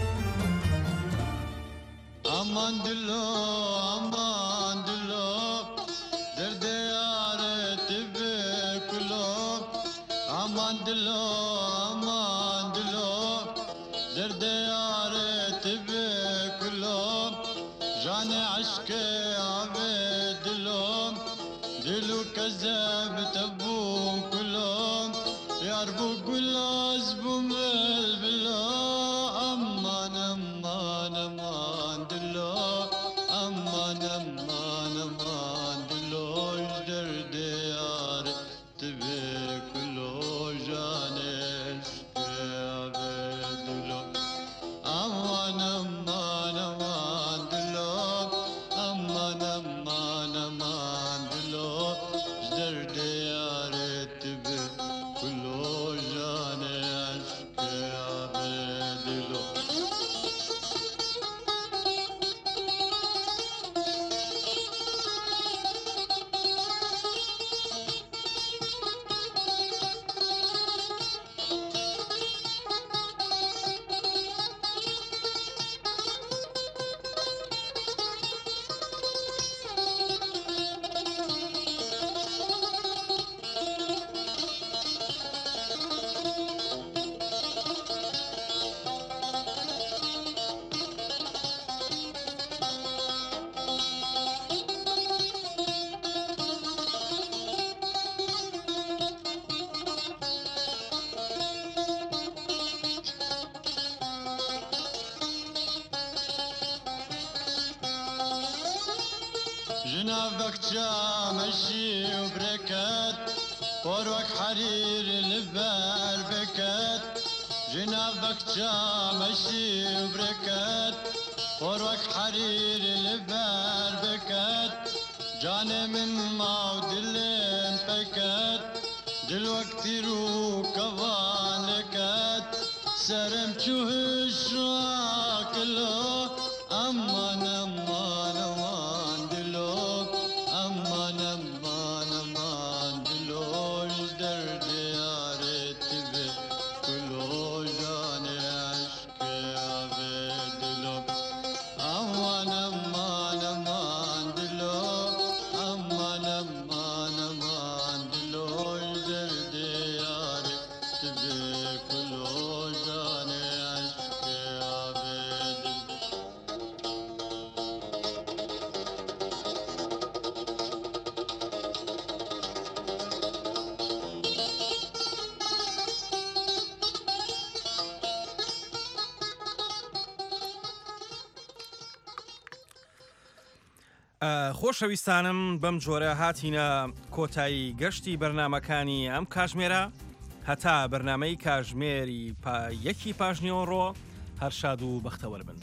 Aman dilo aman dilo derde yare tibe kulo aman dilo aman dilo derde yare tibe kulo jane aşke ave dilo dilu kazab tabu kulo yar bu gulaz bu mel bilo aman aman aman dilo aman aman aman dilo derde yar tibe kulo jane aşke ave dilo aman aman aman dilo aman aman aman dilo derde yar tibe kulo jane aşke ave dilo جنابك جامشي وبركات وروك حرير البال بكات جنابك جامشي وبركات وروك حرير البال بكات جاني من موت اللين بكات دلوقتي رو كفان لكات سرم شوه الشراك له أمان أمان أمان دلوك أمان أمان أمان دلوك درد يارت بي كلو جاني عشقي عبي دلوك أمان أمان أمان دلوك أمان أمان أمان دلوك درد يارت بي كلو جاني عشقي عبي دلوك خۆشەویستانم بەم جۆرە هاتینە کۆتایی گەشتی بەرنمەکانی ئەم کاژمێرە هەتا بەرنمەی کاژمێری یەکی پاژنیۆڕۆ هەر شاد و بەختەوەر بن.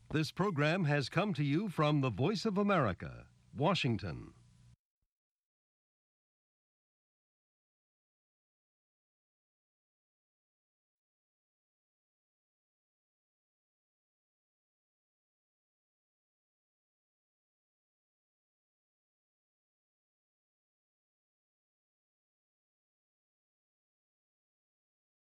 This program has come to you from the Voice of America, Washington.